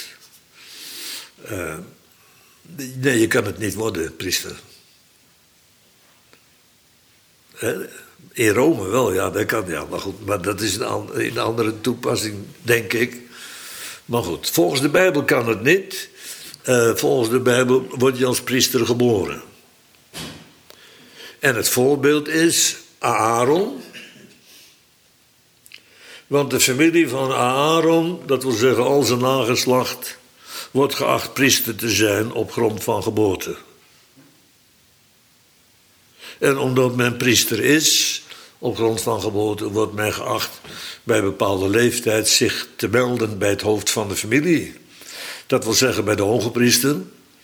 Nee, je kan het niet worden, priester. In Rome wel, ja, dat kan. Ja, maar goed, maar dat is een andere toepassing, denk ik. Maar goed, volgens de Bijbel kan het niet. Volgens de Bijbel word je als priester geboren. En het voorbeeld is Aaron. Want de familie van Aaron, dat wil zeggen al zijn nageslacht, wordt geacht priester te zijn op grond van geboorte. En omdat men priester is, op grond van geboorte, wordt men geacht bij een bepaalde leeftijd zich te melden bij het hoofd van de familie. Dat wil zeggen bij de hoge priester,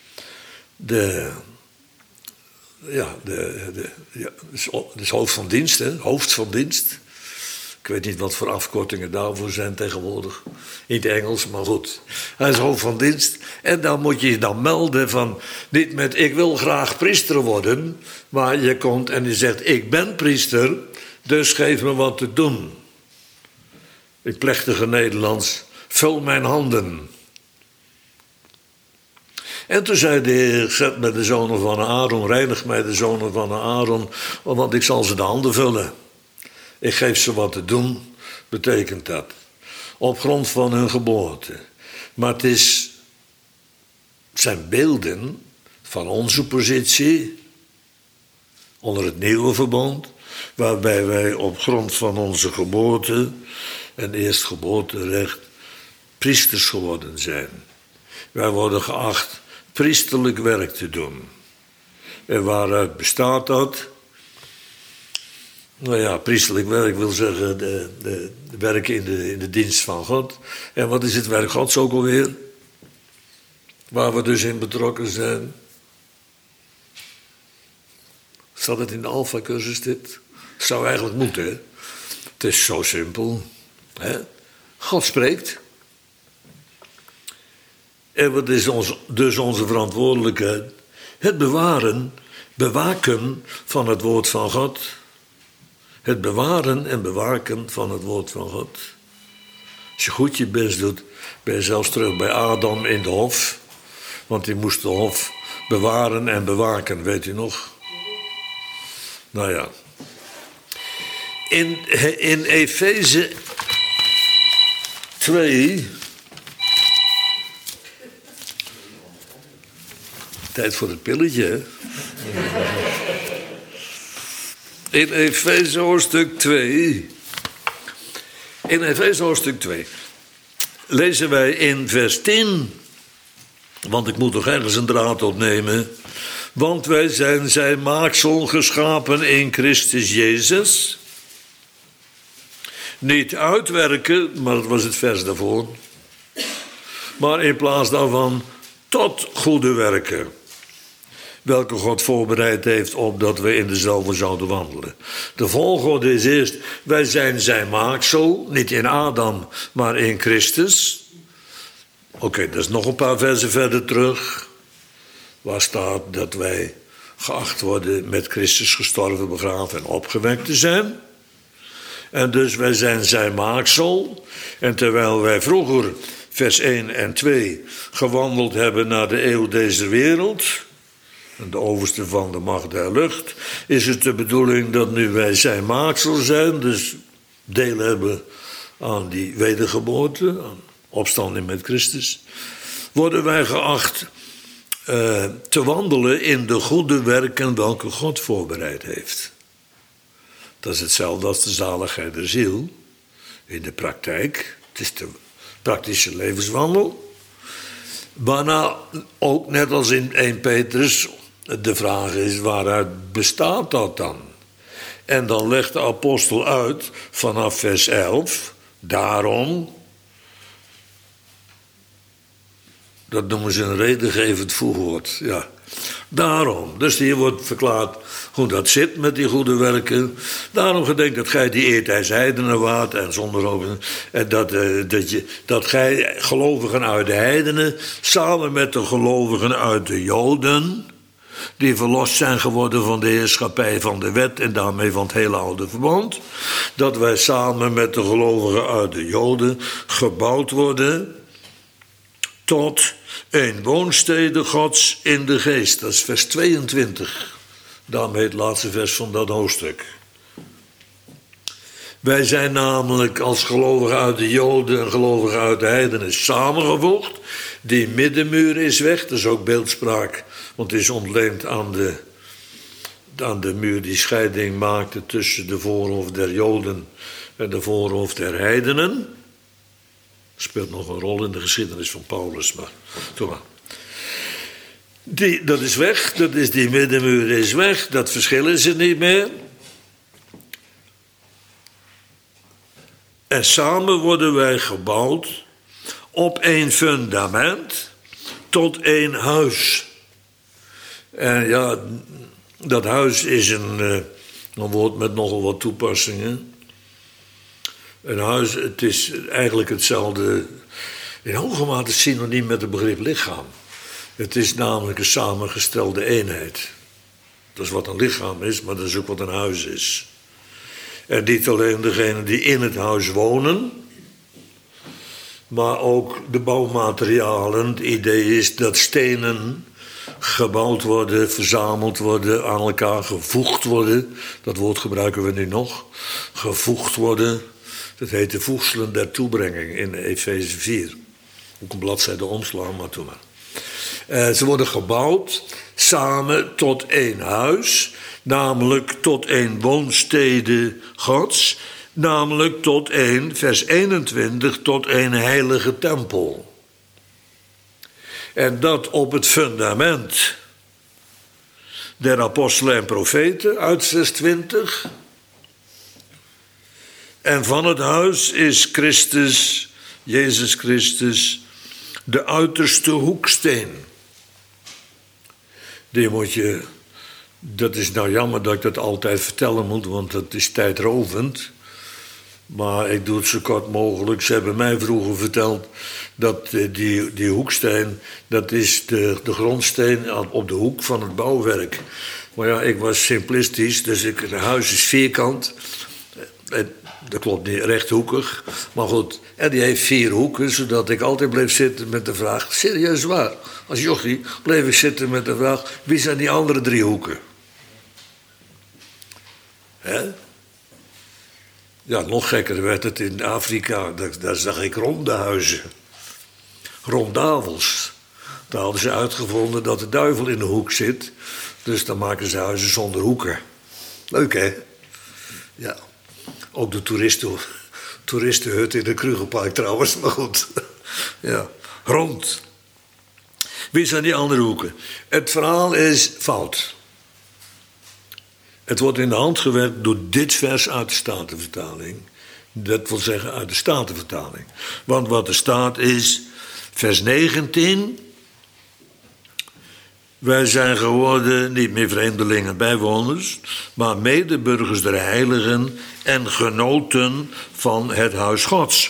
dus hoofd van dienst, hè, hoofd van dienst. Ik weet niet wat voor afkortingen daarvoor zijn tegenwoordig in het Engels, maar goed. Hij is hoofd van dienst. En dan moet je je dan melden van, niet met ik wil graag priester worden, maar je komt en je zegt ik ben priester, dus geef me wat te doen. In plechtige Nederlands, vul mijn handen. En toen zei de Heer, zet mij de zonen van Aaron, reinig mij de zonen van Aaron, want ik zal ze de handen vullen. Ik geef ze wat te doen, betekent dat. Op grond van hun geboorte. Maar het zijn beelden van onze positie onder het nieuwe verbond, waarbij wij op grond van onze geboorte en eerstgeboorterecht priesters geworden zijn. Wij worden geacht priesterlijk werk te doen. En waaruit bestaat dat? Nou ja, priesterlijk werk wil zeggen de werken in de dienst van God. En wat is het werk Gods ook alweer? Waar we dus in betrokken zijn. Staat het in de Alpha-cursus dit? Zou eigenlijk moeten, hè? Het is zo simpel. Hè? God spreekt. En wat is dus onze verantwoordelijkheid? Het bewaken van het woord van God. Het bewaren en bewaken van het woord van God. Als je goed je best doet, ben je zelfs terug bij Adam in de hof. Want die moest de hof bewaren en bewaken, weet u nog? Nou ja. In Efeze 2... Tijd voor het pilletje, hè? In Efeze hoofdstuk 2... In Efeze hoofdstuk 2... lezen wij in vers 10... want ik moet toch ergens een draad opnemen... want wij zijn zijn maaksel geschapen in Christus Jezus... niet uitwerken, maar dat was het vers daarvoor... maar in plaats daarvan tot goede werken... welke God voorbereid heeft opdat we in dezelfde zouden wandelen. De volgorde is eerst, wij zijn zijn maaksel, niet in Adam, maar in Christus. Oké, dat is nog een paar versen verder terug, waar staat dat wij geacht worden met Christus gestorven, begraven en opgewekt te zijn. En dus wij zijn zijn maaksel, en terwijl wij vroeger, vers 1 en 2, gewandeld hebben naar de eeuw deze wereld... en de overste van de macht der lucht, is het de bedoeling dat nu wij zijn maaksel zijn, dus deel hebben aan die wedergeboorte, aan opstanding met Christus, worden wij geacht te wandelen in de goede werken welke God voorbereid heeft. Dat is hetzelfde als de zaligheid der ziel. In de praktijk. Het is de praktische levenswandel. Waarna ook net als in 1 Petrus de vraag is, waaruit bestaat dat dan? En dan legt de apostel uit vanaf vers 11, daarom, dat noemen ze een redengevend voegwoord, ja. Daarom, dus hier wordt verklaard hoe dat zit met die goede werken. Daarom gedenk dat gij die eertijds heidenen waart en zonder hoofden. En dat gij gelovigen uit de heidenen, samen met de gelovigen uit de Joden, die verlost zijn geworden van de heerschappij van de wet en daarmee van het hele oude verbond, dat wij samen met de gelovigen uit de Joden gebouwd worden tot een woonstede Gods in de geest. Dat is vers 22. Daarmee het laatste vers van dat hoofdstuk. Wij zijn namelijk als gelovigen uit de Joden en gelovigen uit de heidenen samengevoegd. Die middenmuur is weg, dat is ook beeldspraak, want het is ontleend aan de muur die scheiding maakte tussen de voorhof der Joden en de voorhof der heidenen. Speelt nog een rol in de geschiedenis van Paulus, maar doe maar. Dat is weg, die middenmuur is weg, dat verschil is er niet meer. En samen worden wij gebouwd op 1 fundament tot 1 huis. En ja, dat huis is een woord met nogal wat toepassingen. Een huis, het is eigenlijk hetzelfde, in hoge mate synoniem met het begrip lichaam. Het is namelijk een samengestelde eenheid. Dat is wat een lichaam is, maar dat is ook wat een huis is. En niet alleen degenen die in het huis wonen, maar ook de bouwmaterialen. Het idee is dat stenen gebouwd worden, verzameld worden, aan elkaar gevoegd worden. Dat woord gebruiken we nu nog. Gevoegd worden. Dat heet de voegselen der toebrenging in Efeze 4. Ook een bladzijde omslaan, maar toe maar. Ze worden gebouwd samen tot 1 huis, namelijk tot 1 woonstede Gods, namelijk tot 1, vers 21, tot 1 heilige tempel. En dat op het fundament der apostelen en profeten uit vers 20. En van het huis is Christus, Jezus Christus, de uiterste hoeksteen. Die moet je, dat is nou jammer dat ik dat altijd vertellen moet, want dat is tijdrovend. Maar ik doe het zo kort mogelijk. Ze hebben mij vroeger verteld dat die hoeksteen, dat is de grondsteen op de hoek van het bouwwerk. Maar ja, ik was simplistisch, dus het huis is vierkant. Dat klopt niet, rechthoekig. Maar goed, en die heeft 4 hoeken, zodat ik altijd bleef zitten met de vraag, serieus waar, als jochie bleef ik zitten met de vraag, wie zijn die andere 3 hoeken? Hè? Ja, nog gekker werd het in Afrika, daar zag ik ronde huizen. Rondavels. Daar hadden ze uitgevonden dat de duivel in de hoek zit, dus dan maken ze huizen zonder hoeken. Leuk, hè? Ja. Ook de toeristenhut in de Krugerpark trouwens, maar goed. Ja, rond. Wie zijn die andere hoeken? Het verhaal is fout. Het wordt in de hand gewerkt door dit vers uit de Statenvertaling. Dat wil zeggen uit de Statenvertaling. Want wat er staat is, vers 19... Wij zijn geworden niet meer vreemdelingen, bijwoners, maar medeburgers der heiligen en genoten van het huis Gods.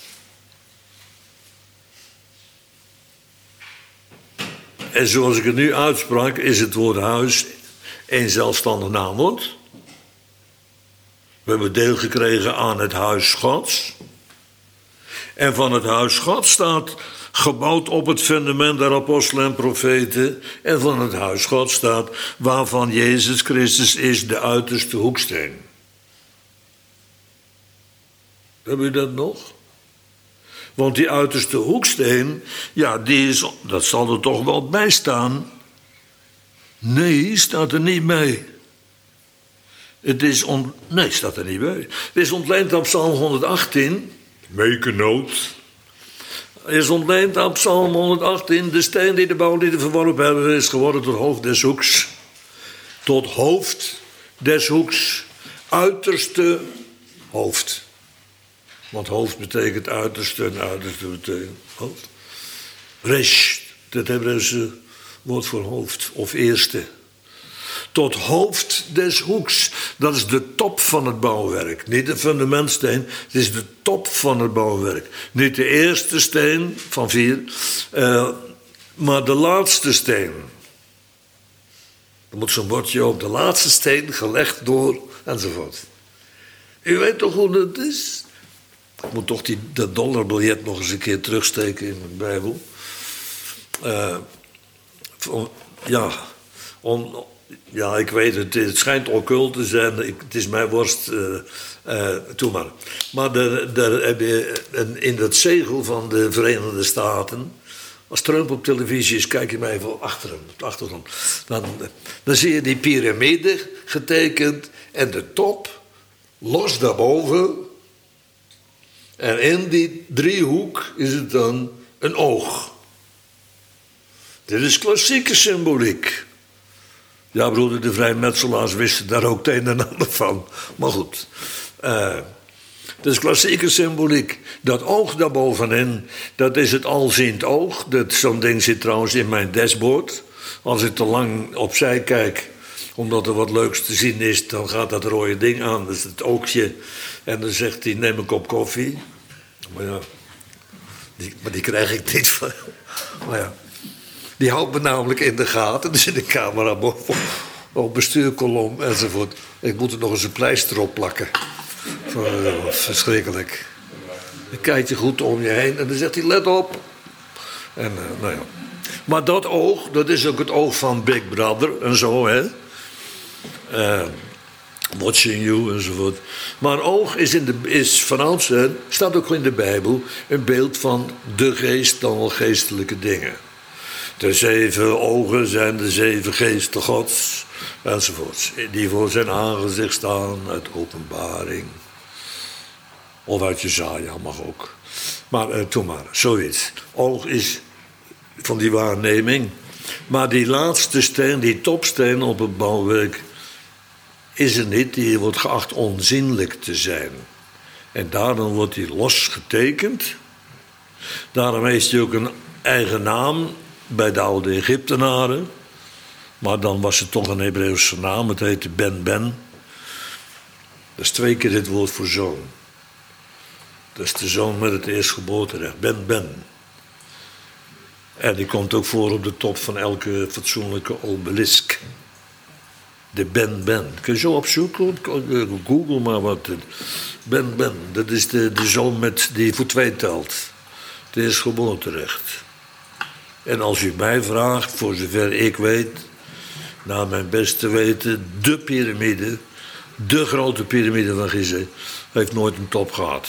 En zoals ik het nu uitsprak, is het woord huis een zelfstandig naamwoord. We hebben deel gekregen aan het huis Gods. En van het huis Gods staat gebouwd op het fundament der apostelen en profeten. En van het huis Gods staat waarvan Jezus Christus is de uiterste hoeksteen. Hebben u dat nog? Want die uiterste hoeksteen, ja, dat zal er toch wel bij staan. Nee, staat er niet bij. Nee, staat er niet bij. Het is ontleend aan Psalm 118. Make a note. Het is ontleend aan Psalm 118. De steen die de bouwlieden verworpen hebben is geworden tot hoofd des hoeks. Tot hoofd des hoeks. Uiterste hoofd. Want hoofd betekent uiterste en uiterste betekent hoofd. Resh, het Hebreeuwse woord voor hoofd of eerste. Tot hoofd des hoeks. Dat is de top van het bouwwerk. Niet de fundamentsteen, het is de top van het bouwwerk. Niet de eerste steen van 4, maar de laatste steen. Er moet zo'n bordje op, de laatste steen gelegd door, enzovoort. U weet toch hoe dat is? Ik moet toch dat dollarbiljet nog eens een keer terugsteken in mijn Bijbel. Ja, ik weet het. Het schijnt occult te zijn. Het is mijn worst. Toe maar. Maar daar heb je in dat zegel van de Verenigde Staten. Als Trump op televisie is, kijk je mij even achter hem, op de achtergrond. Dan zie je die piramide getekend en de top los daarboven. En in die driehoek is het dan een oog. Dit is klassieke symboliek. Ja, broeder, de vrijmetselaars wisten daar ook het een en ander van. Maar goed. Het is klassieke symboliek. Dat oog daarbovenin, dat is het alziend oog. Zo'n ding zit trouwens in mijn dashboard. Als ik te lang opzij kijk, omdat er wat leuks te zien is, dan gaat dat rode ding aan. Dat is het oogje. En dan zegt hij, neem een kop koffie. Maar ja, die krijg ik niet van. Maar ja. Die houdt me namelijk in de gaten. Dus in de camera op bestuurkolom enzovoort. Ik moet er nog eens een pleister op plakken. Verschrikkelijk. Dan kijk je goed om je heen en dan zegt hij, let op. En nou ja. Maar dat oog, dat is ook het oog van Big Brother en zo, hè. Watching you enzovoort. Maar oog is van oudsher, staat ook in de Bijbel, een beeld van de geest, dan wel geestelijke dingen. De 7 ogen zijn de 7 geesten Gods, enzovoorts. Die voor zijn aangezicht staan uit Openbaring. Of uit Jesaja, mag ook. Maar toen maar, zoiets. Oog is van die waarneming. Maar die laatste steen, die topsteen op het bouwwerk, is er niet. Die wordt geacht onzienlijk te zijn. En daarom wordt die losgetekend. Daarom heeft hij ook een eigen naam bij de oude Egyptenaren. Maar dan was het toch een Hebreeuwse naam. Het heette Ben-Ben. Dat is 2 keer het woord voor zoon. Dat is de zoon met het eerstgeboorterecht. Ben-Ben. En die komt ook voor op de top van elke fatsoenlijke obelisk. De Ben-Ben. Kun je zo opzoeken? Google maar wat. Ben-Ben. Dat is de zoon die voor 2 telt. Het eerstgeboorterecht. En als u mij vraagt, voor zover ik weet, naar mijn beste weten, de piramide, de grote piramide van Gizeh, heeft nooit een top gehad.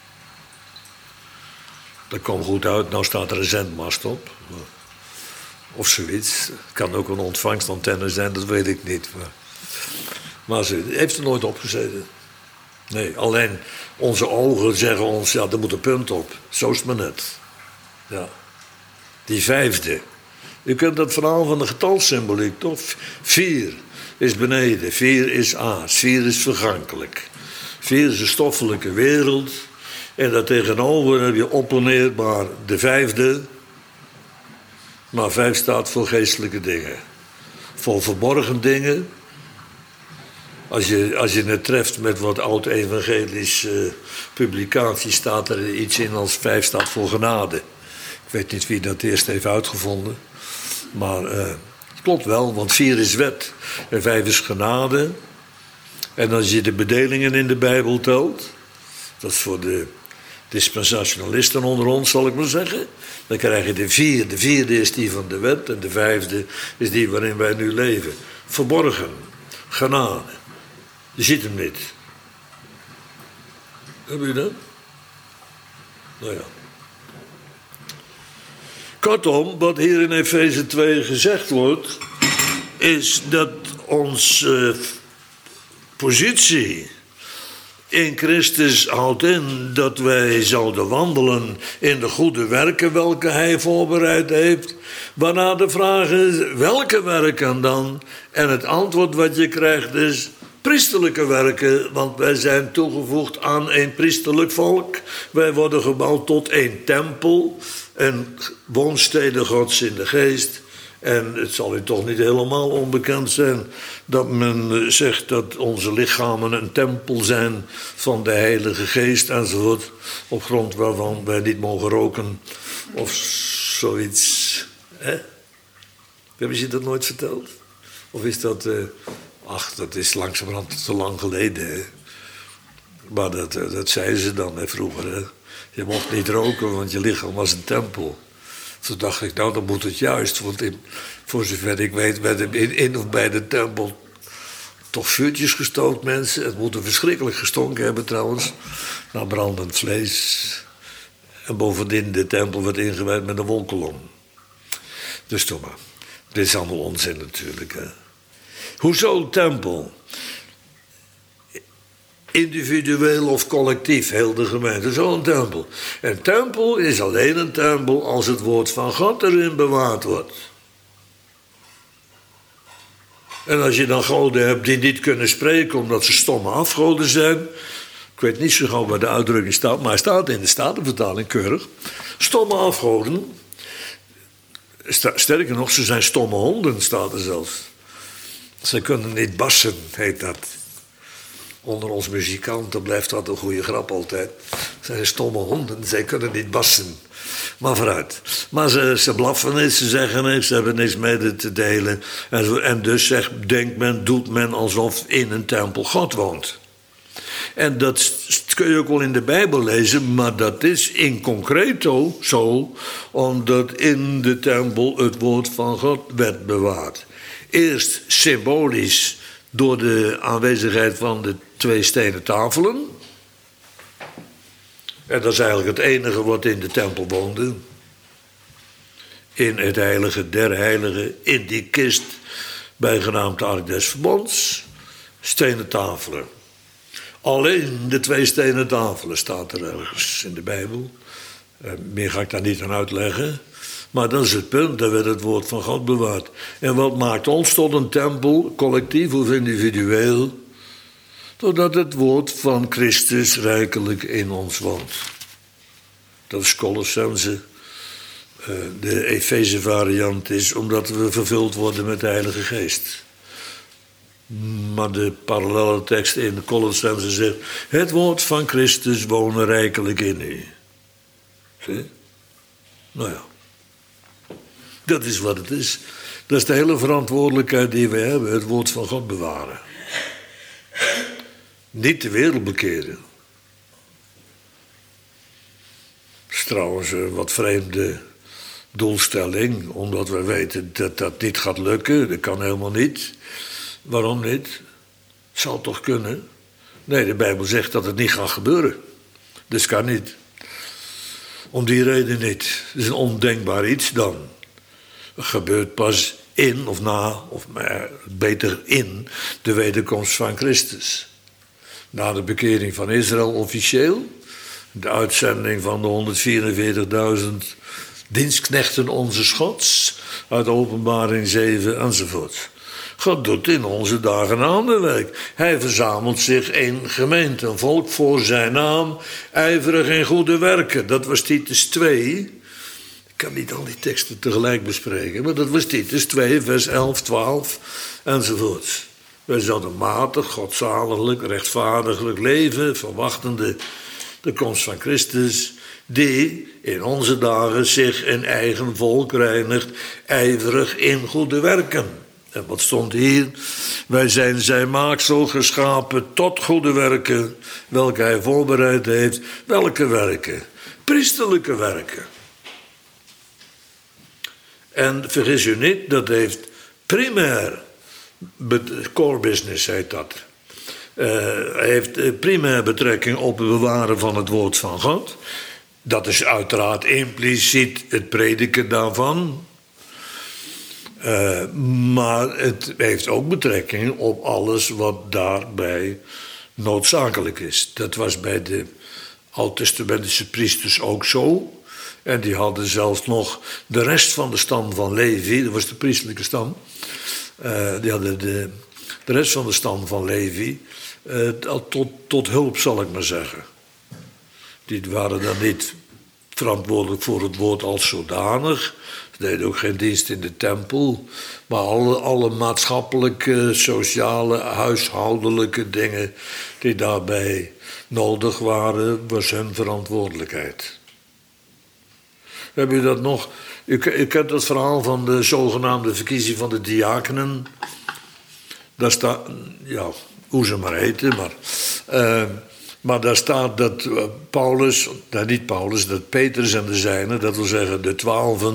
Dat komt goed uit, nou staat er een zendmast op. Of zoiets. Het kan ook een ontvangstantenne zijn, dat weet ik niet. Maar ze heeft er nooit op gezeten. Nee, alleen onze ogen zeggen ons, ja, er moet een punt op. Zo is het maar net. Ja. Die 5e. U kent dat verhaal van de getalsymboliek, toch? 4 is beneden, 4 is aards, 4 is vergankelijk. 4 is een stoffelijke wereld. En daartegenover heb je opponeerbaar de 5e. Maar 5 staat voor geestelijke dingen. Voor verborgen dingen. Als je het treft met wat oud-evangelische publicaties, staat er iets in als 5 staat voor genade. Ik weet niet wie dat eerst heeft uitgevonden. Maar het klopt wel, want 4 is wet en 5 is genade. En als je de bedelingen in de Bijbel telt, dat is voor de dispensationalisten onder ons, zal ik maar zeggen, dan krijg je de 4. De 4e is die van de wet en de 5e is die waarin wij nu leven. Verborgen, genade. Je ziet hem niet. Hebben jullie dat? Nou ja. Kortom, wat hier in Efeze 2 gezegd wordt, is dat ons positie in Christus houdt in dat wij zouden wandelen in de goede werken welke hij voorbereid heeft. Waarna de vraag is, welke werken dan? En het antwoord wat je krijgt is priesterlijke werken, want wij zijn toegevoegd aan een priesterlijk volk. Wij worden gebouwd tot een tempel, een woonstede Gods in de geest. En het zal u toch niet helemaal onbekend zijn dat men zegt dat onze lichamen een tempel zijn van de Heilige Geest enzovoort. Op grond waarvan wij niet mogen roken of zoiets. Hebben ze dat nooit verteld? Of is dat... dat is langzamerhand te lang geleden. Hè? Maar dat zeiden ze dan vroeger. Hè? Je mocht niet roken, want je lichaam was een tempel. Toen dacht ik, nou dan moet het juist. Want voor zover ik weet, werden in of bij de tempel toch vuurtjes gestookt, mensen. Het moet verschrikkelijk gestonken hebben trouwens. Naar brandend vlees. En bovendien de tempel werd ingewijd met een wolkolom. Dus toch maar. Dit is allemaal onzin natuurlijk. Hè. Hoezo een tempel? Individueel of collectief, heel de gemeente, zo'n tempel. Een tempel is alleen een tempel als het woord van God erin bewaard wordt. En als je dan goden hebt die niet kunnen spreken omdat ze stomme afgoden zijn. Ik weet niet zo gauw waar de uitdrukking staat, maar hij staat in de Statenvertaling keurig. Stomme afgoden. Sterker nog, ze zijn stomme honden, staat er zelfs. Ze kunnen niet bassen, heet dat. Onder ons muzikanten blijft dat een goede grap altijd. Ze zijn stomme honden, zij kunnen niet bassen. Maar vooruit. Maar ze blaffen niet, ze zeggen niks, ze hebben niks mee te delen. En dus denkt men, doet men alsof in een tempel God woont. En dat kun je ook wel in de Bijbel lezen, maar dat is in concreto zo, omdat in de tempel het woord van God werd bewaard. Eerst symbolisch door de aanwezigheid van de 2 stenen tafelen. En dat is eigenlijk het enige wat in de tempel woonde. In het heilige der heiligen, in die kist, bijgenaamd de Ark des Verbonds, stenen tafelen. Alleen de 2 stenen tafelen staat er ergens in de Bijbel. Meer ga ik daar niet aan uitleggen. Maar dat is het punt, daar werd het woord van God bewaard. En wat maakt ons tot een tempel, collectief of individueel? Doordat het woord van Christus rijkelijk in ons woont. Dat is Colossense. De Efeze variant is omdat we vervuld worden met de Heilige Geest. Maar de parallelle tekst in Colossense zegt: het woord van Christus wonen rijkelijk in u. Zie? Nou ja. Dat is wat het is. Dat is de hele verantwoordelijkheid die we hebben. Het woord van God bewaren. Niet de wereld bekeren. Dat is trouwens een wat vreemde doelstelling. Omdat we weten dat dat niet gaat lukken. Dat kan helemaal niet. Waarom niet? Het zal toch kunnen? Nee, de Bijbel zegt dat het niet gaat gebeuren. Dus kan niet. Om die reden niet. Het is een ondenkbaar iets dan. Het gebeurt pas in of na, of beter in, de wederkomst van Christus. Na de bekering van Israël officieel, de uitzending van de 144.000 dienstknechten onze Gods, uit Openbaring 7 enzovoort. God doet in onze dagen een ander werk. Hij verzamelt zich in gemeente, een volk voor zijn naam, ijverig in goede werken. Dat was Titus 2. Ik kan niet al die teksten tegelijk bespreken, maar dat was Titus 2, vers 11, 12 enzovoort. Wij zouden matig, godzaliglijk, rechtvaardiglijk leven, verwachtende de komst van Christus, die in onze dagen zich een eigen volk reinigt, ijverig in goede werken. En wat stond hier? Wij zijn zijn maaksel geschapen tot goede werken, welke hij voorbereid heeft. Welke werken? Priesterlijke werken. En vergis u niet, dat heeft primair, core business heet dat. Heeft primair betrekking op het bewaren van het woord van God. Dat is uiteraard impliciet het prediken daarvan. Maar het heeft ook betrekking op alles wat daarbij noodzakelijk is. Dat was bij de Oud-testamentische priesters ook zo. En die hadden zelfs nog de rest van de stam van Levi, dat was de priestelijke stam. Die hadden de rest van de stam van Levi tot hulp, zal ik maar zeggen. Die waren dan niet verantwoordelijk voor het woord als zodanig. Ze deden ook geen dienst in de tempel. Maar alle maatschappelijke, sociale, huishoudelijke dingen die daarbij nodig waren, was hun verantwoordelijkheid. Heb je dat nog? U kent dat verhaal van de zogenaamde verkiezing van de diakenen. Daar staat, ja, hoe ze maar heten, maar daar staat dat Paulus, nou niet Paulus, dat Petrus en de zijnen, dat wil zeggen de 12,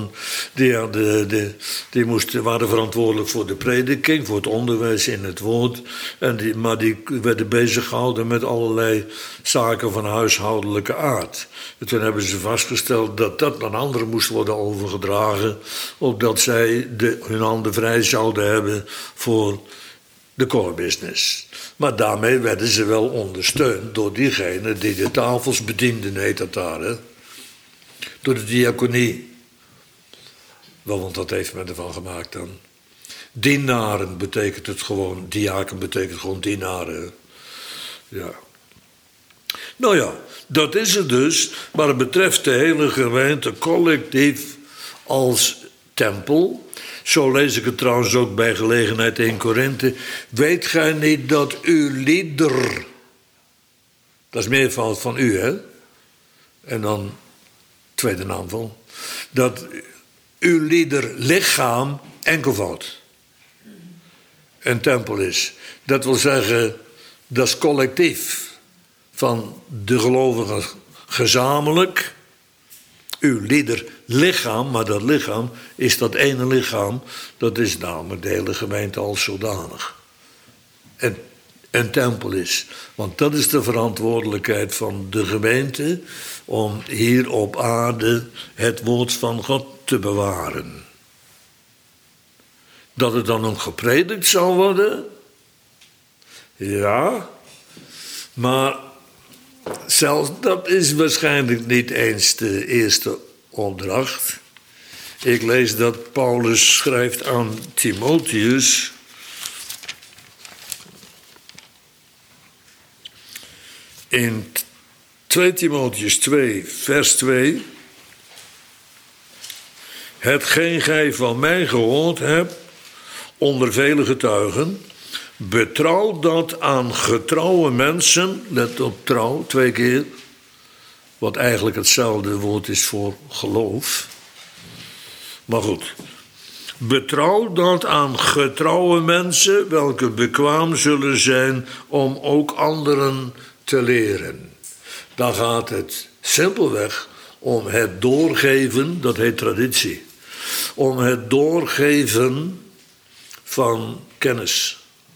die waren verantwoordelijk voor de prediking, voor het onderwijs in het woord. Maar die werden bezig gehouden met allerlei zaken van huishoudelijke aard. En toen hebben ze vastgesteld dat dat aan anderen moest worden overgedragen, opdat zij hun handen vrij zouden hebben voor de core business. Maar daarmee werden ze wel ondersteund door diegenen die de tafels bedienden, heet dat daar, hè? Door de diaconie. Wel, want dat heeft men ervan gemaakt dan. Dienaren betekent het gewoon, diaken betekent gewoon dienaren. Ja. Nou ja, dat is het dus, maar het betreft de hele gemeente collectief als tempel. Zo lees ik het trouwens ook bij gelegenheid in Korinthe. Weet gij niet dat uw lieder, dat is meervoud van u, hè? En dan tweede naamval. Dat uw lieder lichaam enkelvoud een tempel is. Dat wil zeggen, dat is collectief van de gelovigen gezamenlijk. Uw lieder lichaam, maar dat lichaam is dat ene lichaam, dat is namelijk de hele gemeente als zodanig. En een tempel is. Want dat is de verantwoordelijkheid van de gemeente om hier op aarde het woord van God te bewaren. Dat het dan ook gepredikt zal worden, ja, maar zelfs dat is waarschijnlijk niet eens de eerste opdracht. Ik lees dat Paulus schrijft aan Timotheus. In 2 Timotheus 2, vers 2. Hetgeen gij van mij gehoord hebt, onder vele getuigen, betrouw dat aan getrouwe mensen, let op trouw, 2 keer, wat eigenlijk hetzelfde woord is voor geloof. Maar goed, betrouw dat aan getrouwe mensen, welke bekwaam zullen zijn om ook anderen te leren. Dan gaat het simpelweg om het doorgeven, dat heet traditie, om het doorgeven van kennis.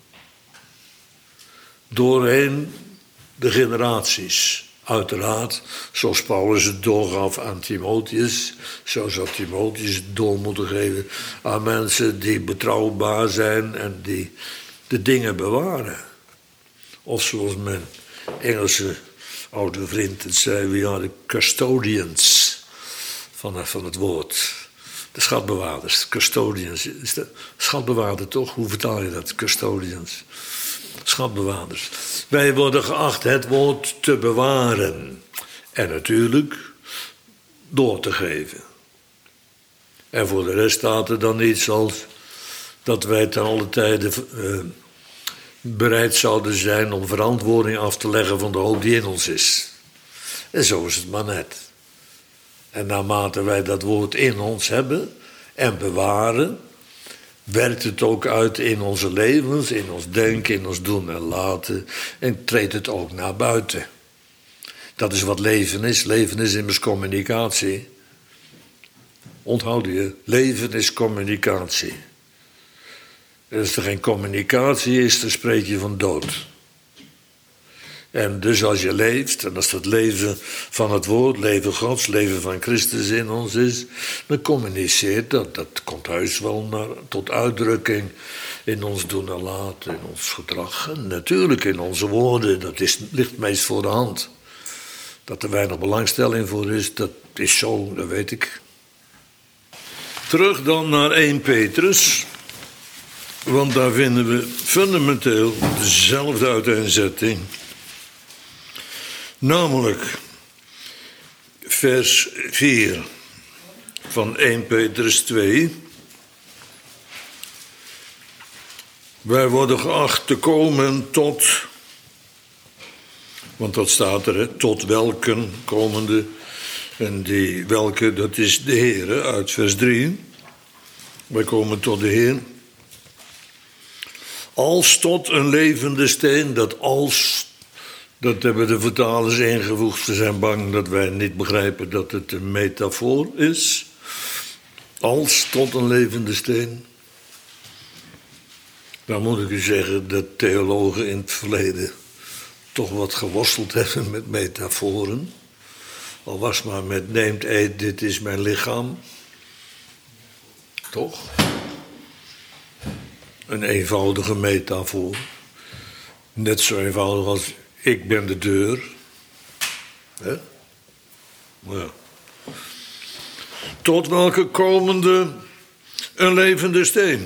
Doorheen de generaties. Uiteraard, zoals Paulus het doorgaf aan Timotheus, zo zou Timotheus het door moeten geven aan mensen die betrouwbaar zijn en die de dingen bewaren. Of zoals mijn Engelse oude vriend het zei, we are the custodians van het woord. De schatbewaarders, custodians. Is de schatbewaarder toch? Hoe vertaal je dat? Custodians. Schatbewaarders. Wij worden geacht het woord te bewaren. En natuurlijk door te geven. En voor de rest staat er dan iets als dat wij ten alle tijde bereid zouden zijn om verantwoording af te leggen van de hoop die in ons is. En zo is het maar net. En naarmate wij dat woord in ons hebben en bewaren, werkt het ook uit in onze levens, in ons denken, in ons doen en laten. En treedt het ook naar buiten. Dat is wat leven is. Leven is immers communicatie. Onthoud je, leven is communicatie. En als er geen communicatie is, dan spreek je van dood. En dus als je leeft, en als dat leven van het woord, leven Gods, leven van Christus in ons is, dan communiceert dat komt heus wel tot uitdrukking in ons doen en laten, in ons gedrag. En natuurlijk in onze woorden, ligt meest voor de hand. Dat er weinig belangstelling voor is, dat is zo, dat weet ik. Terug dan naar 1 Petrus, want daar vinden we fundamenteel dezelfde uiteenzetting. Namelijk vers 4 van 1 Petrus 2. Wij worden geacht te komen tot, want dat staat er, hè, tot welken komende. En die welke, dat is de Heer, uit vers 3. Wij komen tot de Heer. Als tot een levende steen, dat hebben de vertalers ingevoegd. Ze zijn bang dat wij niet begrijpen dat het een metafoor is. Als tot een levende steen. Dan moet ik u zeggen dat theologen in het verleden toch wat geworsteld hebben met metaforen. Al was maar met neemt, eet, dit is mijn lichaam. Toch? Een eenvoudige metafoor. Net zo eenvoudig als ik ben de deur. Hè? Ja. Tot welke komende een levende steen.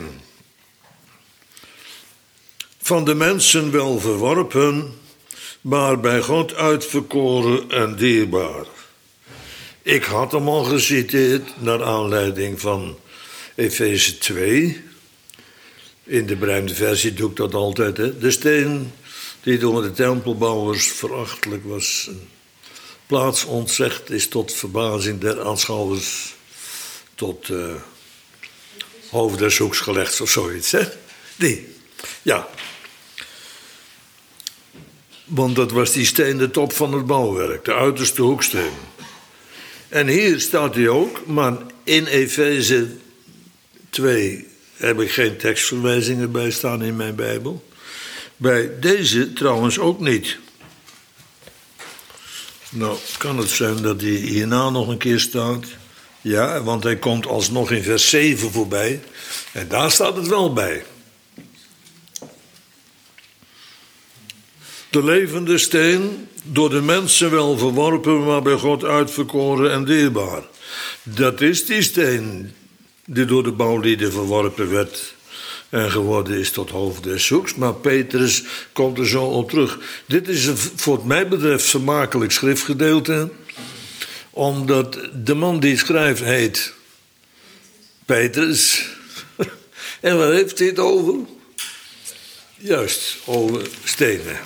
Van de mensen wel verworpen, maar bij God uitverkoren en dierbaar. Ik had hem al geciteerd naar aanleiding van Efeze 2. In de berijmde versie doe ik dat altijd. Hè? De steen die door de tempelbouwers verachtelijk was, een plaats ontzegd is tot verbazing der aanschouwers, tot hoofd des hoeks gelegd of zoiets. Hè? Die, ja. Want dat was die steen de top van het bouwwerk, de uiterste hoeksteen. En hier staat hij ook, maar in Efeze 2 heb ik geen tekstverwijzingen bij staan in mijn Bijbel. Bij deze trouwens ook niet. Nou, kan het zijn dat hij hierna nog een keer staat? Ja, want hij komt alsnog in vers 7 voorbij. En daar staat het wel bij. De levende steen, door de mensen wel verworpen, maar bij God uitverkoren en dierbaar. Dat is die steen die door de bouwlieden verworpen werd en geworden is tot hoofd des hoeks. Maar Petrus komt er zo op terug. Dit is een, voor mij betreft, vermakelijk schriftgedeelte, omdat de man die schrijft heet Petrus. En waar heeft hij het over? Juist, over stenen.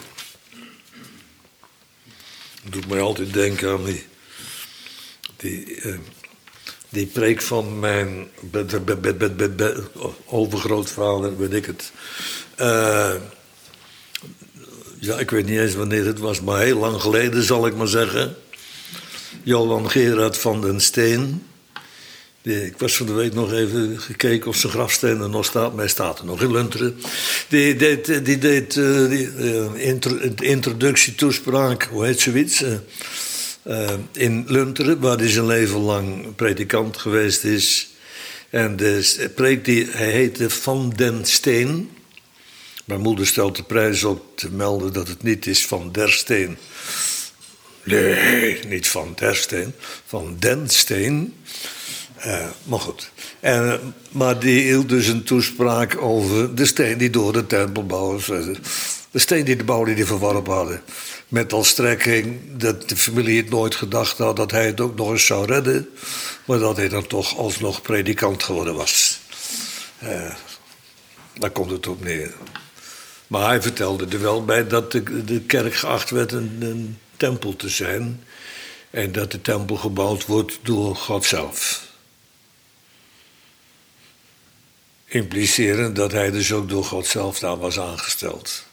Dat doet mij altijd denken aan die preek van mijn overgrootvader, weet ik het. Ja, ik weet niet eens wanneer het was, maar heel lang geleden zal ik maar zeggen. Johan Gerard van den Steen. Ik was van de week nog even gekeken of zijn grafsteen er nog staat. Maar hij staat er nog in Lunteren. Die deed introductietoespraak, hoe heet zoiets? In Lunteren, waar hij zijn leven lang predikant geweest is. En de preek hij heette Van den Steen. Mijn moeder stelt de prijs op te melden dat het niet is van der Steen. Nee, niet van der Steen, van den Steen. Maar goed. Maar die hield dus een toespraak over de steen die door de tempelbouwers, de steen die de bouwlieden verworpen hadden. Met als strekking dat de familie het nooit gedacht had dat hij het ook nog eens zou redden. Maar dat hij dan toch alsnog predikant geworden was. Daar komt het op neer. Maar hij vertelde er wel bij dat de kerk geacht werd een tempel te zijn. En dat de tempel gebouwd wordt door God zelf. Implicerend dat hij dus ook door God zelf daar was aangesteld.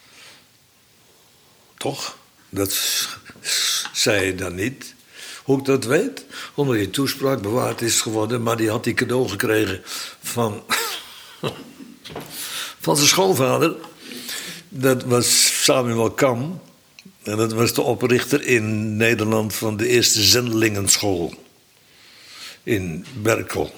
Toch? Dat zei hij dan niet. Hoe ik dat weet? Omdat die toespraak bewaard is geworden, maar die had hij cadeau gekregen van zijn schoonvader. Dat was Samuel Kam. En dat was de oprichter in Nederland van de eerste zendelingenschool. In Berkel.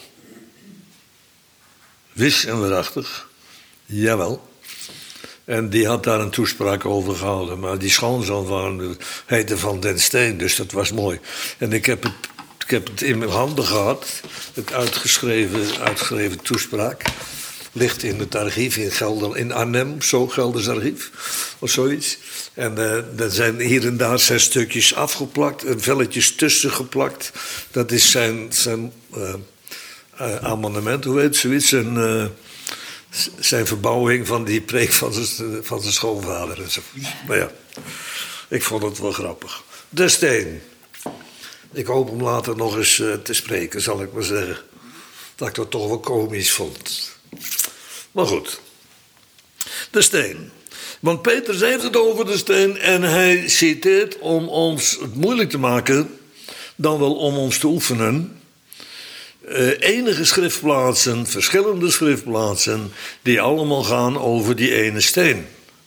Wis en waarachtig. Jawel. En die had daar een toespraak over gehouden. Maar die schoonzoon van heette Van den Steen, dus dat was mooi. En ik heb het in mijn handen gehad. Het uitgeschreven toespraak. Ligt in het archief in Arnhem, zo Gelders archief. Of zoiets. En er zijn hier en daar 6 stukjes afgeplakt. En velletjes tussen geplakt. Dat is zijn amendement, hoe heet zoiets? Zijn verbouwing van die preek van zijn schoonvader en zo. Maar ja, ik vond het wel grappig. De Steen. Ik hoop hem later nog eens te spreken, zal ik maar zeggen. Dat ik dat toch wel komisch vond. Maar goed. De Steen. Want Petrus heeft het over de Steen en hij citeert om ons het moeilijk te maken, dan wel om ons te oefenen. Enige schriftplaatsen, verschillende schriftplaatsen, die allemaal gaan over die ene steen.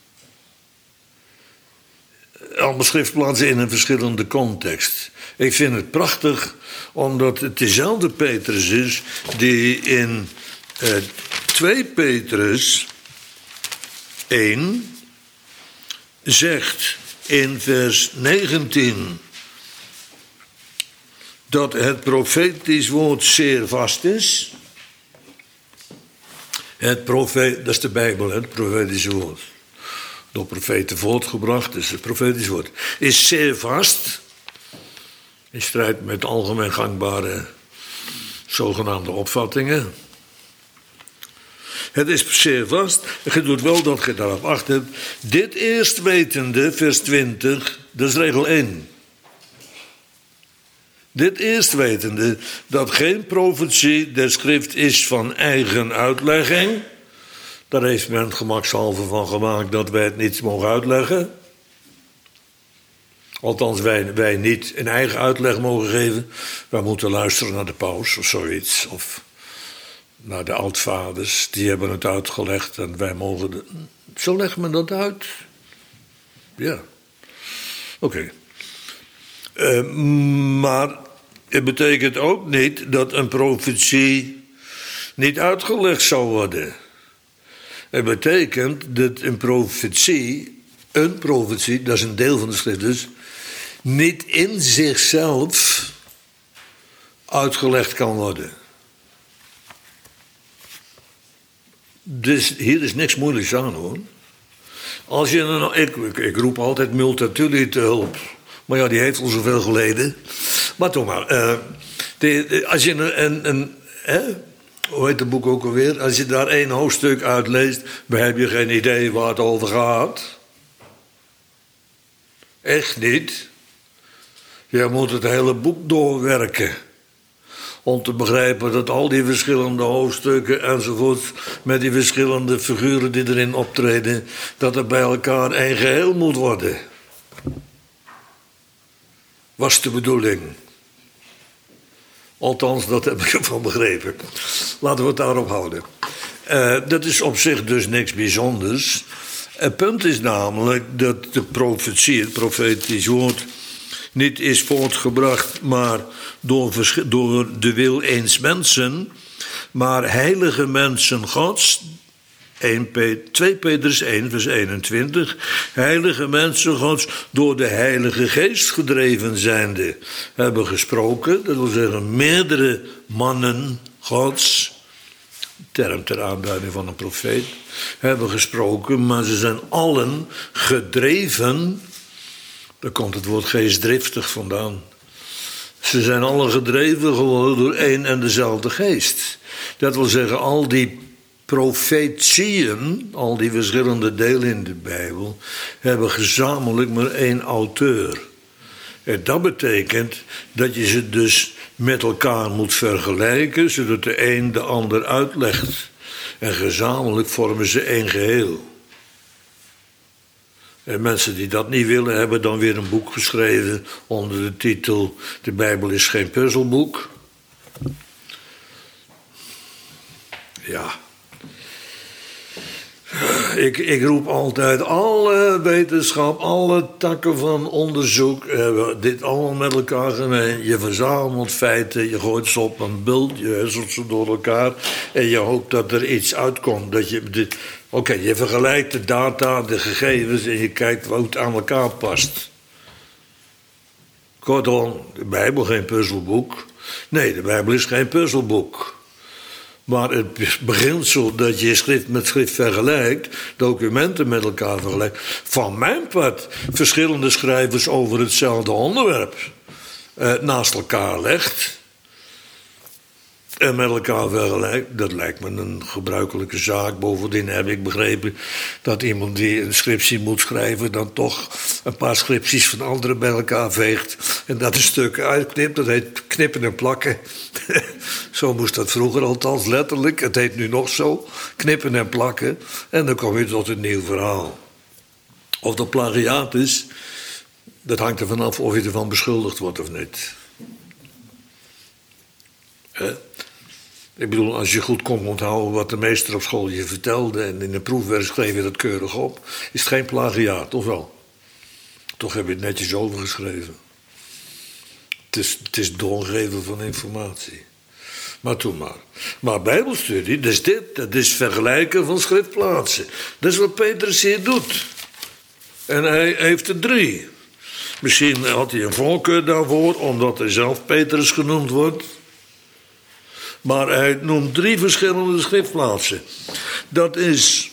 Allemaal schriftplaatsen in een verschillende context. Ik vind het prachtig, omdat het dezelfde Petrus is die in 2 Petrus 1 zegt in vers 19... dat het profetisch woord zeer vast is. Dat is de Bijbel, het profetische woord. Door profeten voortgebracht, dus het profetisch woord. Is zeer vast. In strijd met algemeen gangbare zogenaamde opvattingen. Het is zeer vast. Je doet wel dat je daarop acht hebt. Dit eerst wetende, vers 20, dat is regel 1. Dit eerst wetende dat geen profetie der schrift is van eigen uitlegging. Daar heeft men gemakshalve van gemaakt dat wij het niet mogen uitleggen. Althans, wij niet een eigen uitleg mogen geven. Wij moeten luisteren naar de paus of zoiets. Of naar de oudvaders, die hebben het uitgelegd en wij mogen... Zo legt men dat uit? Ja. Oké. Maar het betekent ook niet dat een profetie niet uitgelegd zou worden. Het betekent dat een profetie, dat is een deel van de schrift dus, niet in zichzelf uitgelegd kan worden. Dus hier is niks moeilijks aan, hoor. Als je ik roep altijd Multatuli te hulp. Maar ja, die heeft al zoveel geleden. Maar toch maar. Als je hoe heet het boek ook alweer? Als je daar 1 hoofdstuk uitleest, dan heb je geen idee waar het over gaat. Echt niet. Je moet het hele boek doorwerken. Om te begrijpen dat al die verschillende hoofdstukken enzovoort, met die verschillende figuren die erin optreden, dat er bij elkaar één geheel moet worden. Was de bedoeling. Althans, dat heb ik ervan begrepen. Laten we het daarop houden. Dat is op zich dus niks bijzonders. Het punt is namelijk dat de profetie, het profetisch woord, niet is voortgebracht maar door de wil eens mensen, maar heilige mensen Gods. 2 Petrus 1 vers 21. Heilige mensen Gods, door de Heilige Geest gedreven zijnde, hebben gesproken. Dat wil zeggen meerdere mannen Gods, term ter aanduiding van een profeet, hebben gesproken, maar ze zijn allen gedreven. Daar komt het woord geestdriftig vandaan. Ze zijn allen gedreven geworden door één en dezelfde geest. Dat wil zeggen, al die profetieën, al die verschillende delen in de Bijbel, hebben gezamenlijk maar 1 auteur. En dat betekent dat je ze dus met elkaar moet vergelijken, zodat de een de ander uitlegt. En gezamenlijk vormen ze 1 geheel. En mensen die dat niet willen, hebben dan weer een boek geschreven onder de titel De Bijbel is geen puzzelboek. Ja. ik roep altijd alle wetenschap, alle takken van onderzoek, dit allemaal met elkaar gemeen. Je verzamelt feiten, je gooit ze op een bult, je wisselt ze door elkaar en je hoopt dat er iets uitkomt. Oké, je vergelijkt de data, de gegevens en je kijkt hoe het aan elkaar past. Kortom, de Bijbel geen puzzelboek. Nee, de Bijbel is geen puzzelboek. Maar het beginsel dat je schrift met schrift vergelijkt, documenten met elkaar vergelijkt, van mijn part verschillende schrijvers over hetzelfde onderwerp naast elkaar legt en met elkaar vergelijkt, dat lijkt me een gebruikelijke zaak. Bovendien heb ik begrepen dat iemand die een scriptie moet schrijven dan toch een paar scripties van anderen bij elkaar veegt en dat een stuk uitknipt. Dat heet knippen en plakken. Zo moest dat vroeger althans, letterlijk. Het heet nu nog zo, knippen en plakken. En dan kom je tot een nieuw verhaal. Of dat plagiaat is, dat hangt er vanaf of je ervan beschuldigd wordt of niet. Ik bedoel, als je goed kon onthouden wat de meester op school je vertelde en in een proefwerk schreef je dat keurig op, is het geen plagiaat, of wel? Toch heb je het netjes overgeschreven. Het is doorgeven van informatie. Maar toen maar. Maar Bijbelstudie, dus dat is vergelijken van schriftplaatsen. Dat is wat Petrus hier doet. En hij heeft er 3. Misschien had hij een voorkeur daarvoor, omdat hij zelf Petrus genoemd wordt. Maar hij noemt 3 verschillende schriftplaatsen. Dat is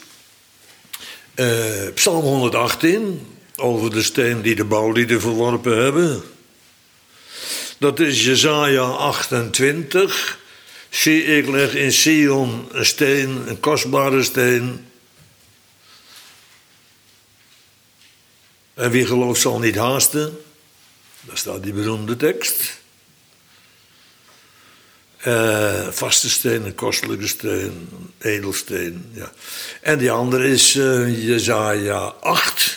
Psalm 118, over de steen die de bouwlieden verworpen hebben. Dat is Jesaja 28. Zie, ik leg in Sion een steen, een kostbare steen. En wie gelooft zal niet haasten. Daar staat die beroemde tekst. Vaste steen, een kostelijke steen, een edelsteen. Ja. En die andere is Jesaja 8.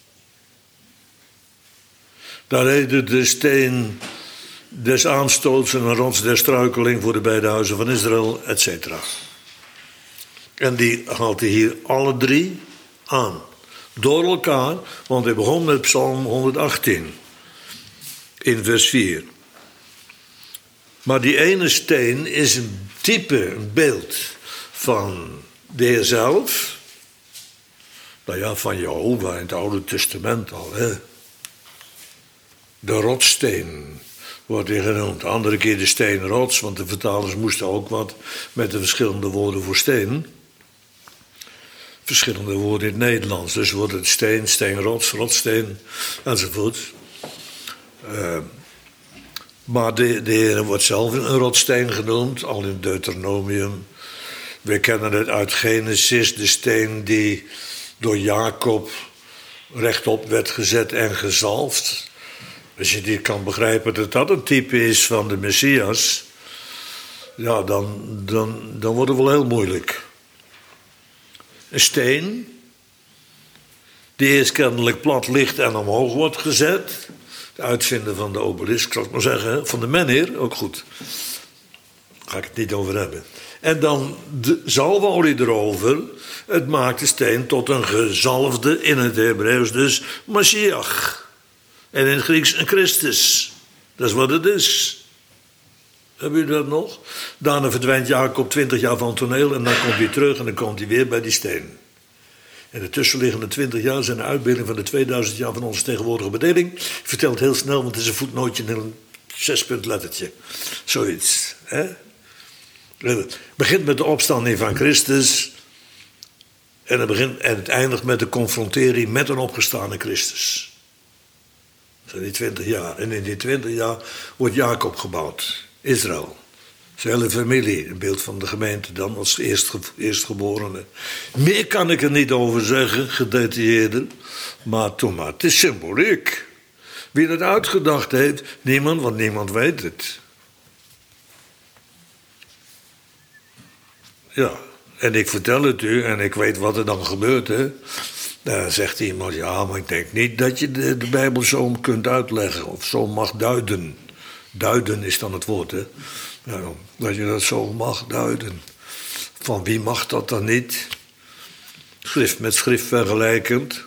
Daar heet het de steen des aanstoots en een rots der struikeling voor de beide huizen van Israël, etc. En die haalt hij hier alle 3 aan. Door elkaar, want hij begon met Psalm 118. In vers 4. Maar die ene steen is een type, een beeld van de Heer zelf. Nou ja, van Jehovah in het Oude Testament al. Hè? De rotssteen wordt hier genoemd. Andere keer de steenrots, want de vertalers moesten ook wat met de verschillende woorden voor steen. Verschillende woorden in het Nederlands. Dus wordt het steen, steenrots, rotsteen enzovoort. Maar de Heer wordt zelf een rotsteen genoemd, al in Deuteronomium. We kennen het uit Genesis, de steen die door Jacob rechtop werd gezet en gezalfd. Als je niet kan begrijpen dat dat een type is van de Messias, ja, dan wordt het wel heel moeilijk. Een steen die eerst kennelijk plat ligt en omhoog wordt gezet. Het uitvinden van de obelisk, zal ik maar zeggen, van de menheer, ook goed. Daar ga ik het niet over hebben. En dan de zalfolie erover. Het maakt de steen tot een gezalfde, in het Hebreeuws dus, Mashiach. En in het Grieks een Christus. Dat is wat het is. Hebben jullie dat nog? Daarna verdwijnt Jacob 20 jaar van het toneel en dan komt hij terug en dan komt hij weer bij die steen. En de tussenliggende 20 jaar zijn de uitbeelding van de 2000 jaar van onze tegenwoordige bedeling. Ik vertel het heel snel, want het is een voetnootje in een 6-punt lettertje. Zoiets. Hè? Het begint met de opstanding van Christus. En het eindigt met de confrontering met een opgestane Christus. Dat zijn die 20 jaar. En in die 20 jaar wordt Jacob gebouwd. Israël. Zijn hele familie, een beeld van de gemeente dan als eerstgeborene. Meer kan ik er niet over zeggen, gedetailleerder. Maar toen maar, het is symboliek. Wie het uitgedacht heeft, niemand, want niemand weet het. Ja, en ik vertel het u en ik weet wat er dan gebeurt, hè. Dan zegt iemand, ja, maar ik denk niet dat je de Bijbel zo kunt uitleggen of zo mag duiden. Duiden is dan het woord, hè. Ja, dat je dat zo mag duiden. Van wie mag dat dan niet? Schrift met schrift vergelijkend.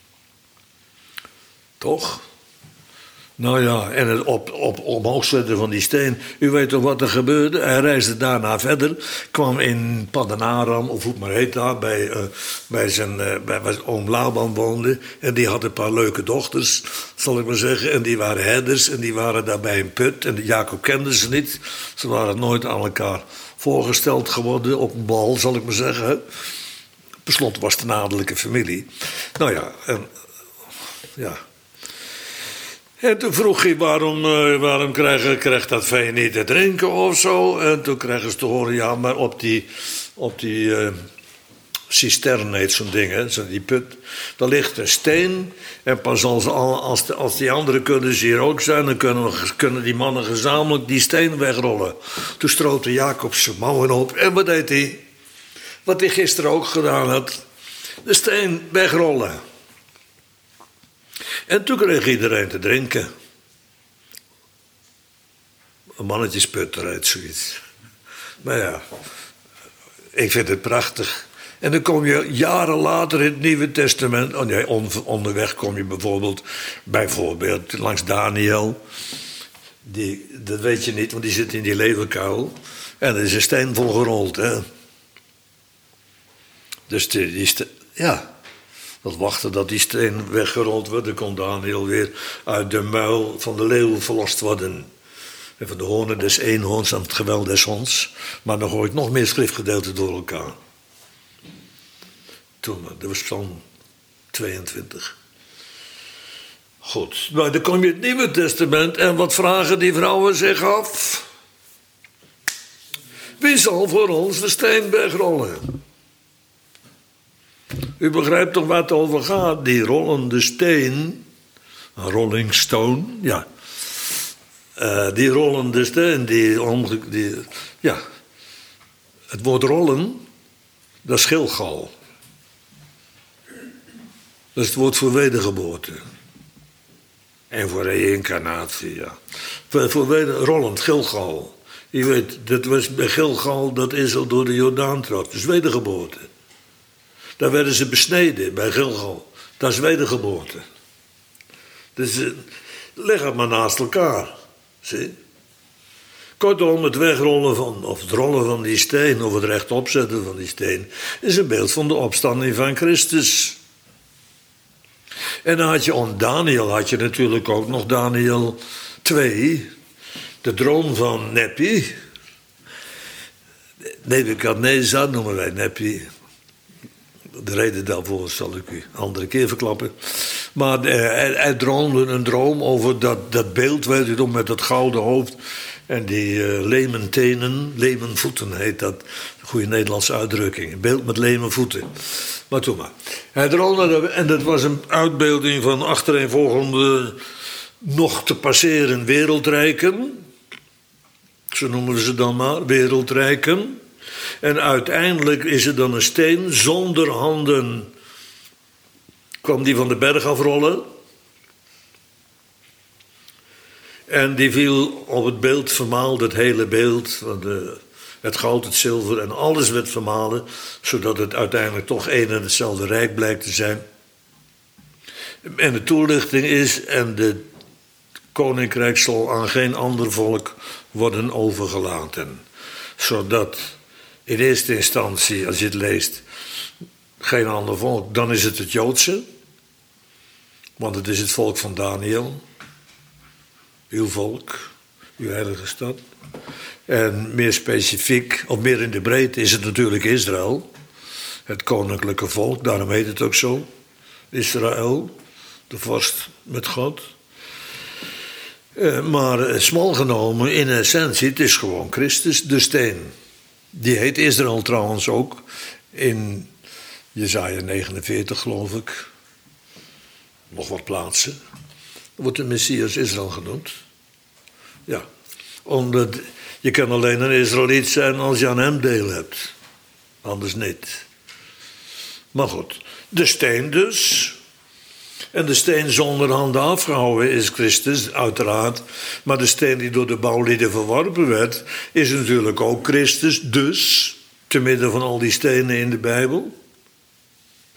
Toch? Nou ja, en het omhoog zetten van die steen. U weet toch wat er gebeurde? Hij reisde daarna verder. Kwam in Padanaram, of hoe het maar heet daar, bij zijn oom Laban woonde. En die had een paar leuke dochters, zal ik maar zeggen. En die waren herders en die waren daar bij een put. En Jacob kende ze niet. Ze waren nooit aan elkaar voorgesteld geworden op een bal, zal ik maar zeggen. Per slot was het een adellijke familie. Nou ja, ja. En toen vroeg hij waarom krijgt dat vee niet te drinken of zo. En toen kregen ze te horen, ja, maar op die cistern heet zo'n ding, hè, die put. Daar ligt een steen. En pas als die andere kuddes hier ook zijn, dan kunnen die mannen gezamenlijk die steen wegrollen. Toen strootte Jacob zijn mouwen op. En wat deed hij? Wat hij gisteren ook gedaan had. De steen wegrollen. En toen kreeg iedereen te drinken. Een mannetjesput eruit, zoiets. Maar ja, ik vind het prachtig. En dan kom je jaren later in het Nieuwe Testament. Oh nee, onderweg kom je bijvoorbeeld langs Daniel. Dat weet je niet, want die zit in die leeuwenkuil. En er is een steen vol gerold, hè. Dus ja, dat wachten dat die steen weggerold wordt. Dan kon Daniel weer uit de muil van de leeuw verlost worden. En van de hoornen des eenhoorns aan het geweld des honds. Maar dan gooit nog meer schriftgedeelten door elkaar. Dat was Psalm 22. Goed, maar dan kom je het Nieuwe Testament. En wat vragen die vrouwen zich af? Wie zal voor ons de steen wegrollen? U begrijpt toch waar het over gaat? Die rollende steen, een rolling stone, ja. Die rollende steen, ja. Het woord rollen, dat is Gilgal. Dat is het woord voor wedergeboorte. En voor reïncarnatie, ja. Rollend, Gilgal. Je weet, dat was bij Gilgal dat Israël door de Jordaan trok. Dus wedergeboorte. Daar werden ze besneden bij Gilgal. Dat is wedergeboorte. Dus leg het maar naast elkaar. Zie? Kortom, het wegrollen of het rollen van die steen, of het rechtop zetten van die steen, is een beeld van de opstanding van Christus. En dan had je natuurlijk ook nog Daniel 2, de droom van Nepi. Nebukadnezar noemen wij Nepi. De reden daarvoor zal ik u een andere keer verklappen. Maar hij droomde een droom over dat beeld, weet u nog, met dat gouden hoofd. En die lementenen, lemenvoeten heet dat. Een goede Nederlandse uitdrukking. Een beeld met lemenvoeten. Maar toen maar. Hij droomde, en dat was een uitbeelding van achtereenvolgende nog te passeren wereldrijken. Zo noemen we ze dan maar, wereldrijken. En uiteindelijk is er dan een steen zonder handen. Kwam die van de berg afrollen. En die viel op het beeld vermaald, het hele beeld. Het goud, het zilver en alles werd vermalen. Zodat het uiteindelijk toch één en hetzelfde rijk blijkt te zijn. En de toelichting is, en de koninkrijk zal aan geen ander volk worden overgelaten. Zodat in eerste instantie, als je het leest, geen ander volk, dan is het Joodse. Want het is het volk van Daniel. Uw volk, uw heilige stad. En meer specifiek, of meer in de breedte, is het natuurlijk Israël. Het koninklijke volk, daarom heet het ook zo. Israël, de vorst met God. Maar smal genomen, in essentie, het is gewoon Christus, de steen. Die heet Israël trouwens ook in Jesaja 49, geloof ik. Nog wat plaatsen. Wordt de Messias Israël genoemd. Ja, omdat je kan alleen een Israëliet zijn als je aan hem deel hebt. Anders niet. Maar goed, de steen dus. En de steen zonder handen afgehouden is Christus, uiteraard. Maar de steen die door de bouwlieden verworpen werd, is natuurlijk ook Christus. Dus, te midden van al die stenen in de Bijbel.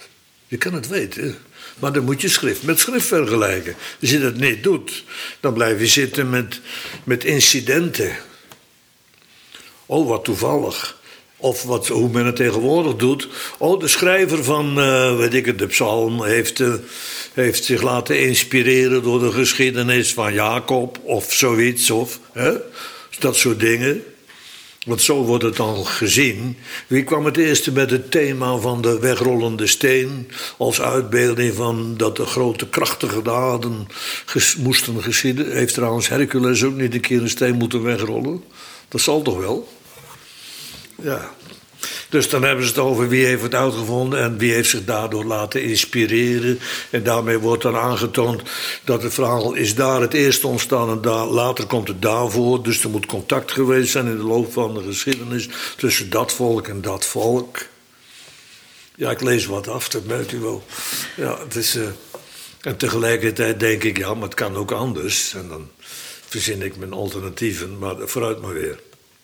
Je kan het weten, maar dan moet je schrift met schrift vergelijken. Als je dat niet doet, dan blijf je zitten met incidenten. Oh, wat toevallig. Of hoe men het tegenwoordig doet. Oh, de schrijver van, de psalm heeft zich laten inspireren door de geschiedenis van Jacob of zoiets. Of dat soort dingen. Want zo wordt het dan gezien. Wie kwam het eerste met het thema van de wegrollende steen als uitbeelding van dat de grote krachtige daden moesten geschieden? Heeft trouwens Hercules ook niet een keer een steen moeten wegrollen? Dat zal toch wel? Ja. Dus dan hebben ze het over wie heeft het uitgevonden en wie heeft zich daardoor laten inspireren. En daarmee wordt dan aangetoond dat het verhaal is daar het eerst ontstaan en later komt het daarvoor. Dus er moet contact geweest zijn in de loop van de geschiedenis tussen dat volk en dat volk. Ja, ik lees wat af, dat merkt u wel. Ja, het is, en tegelijkertijd denk ik, ja, maar het kan ook anders. En dan verzin ik mijn alternatieven, maar vooruit maar weer.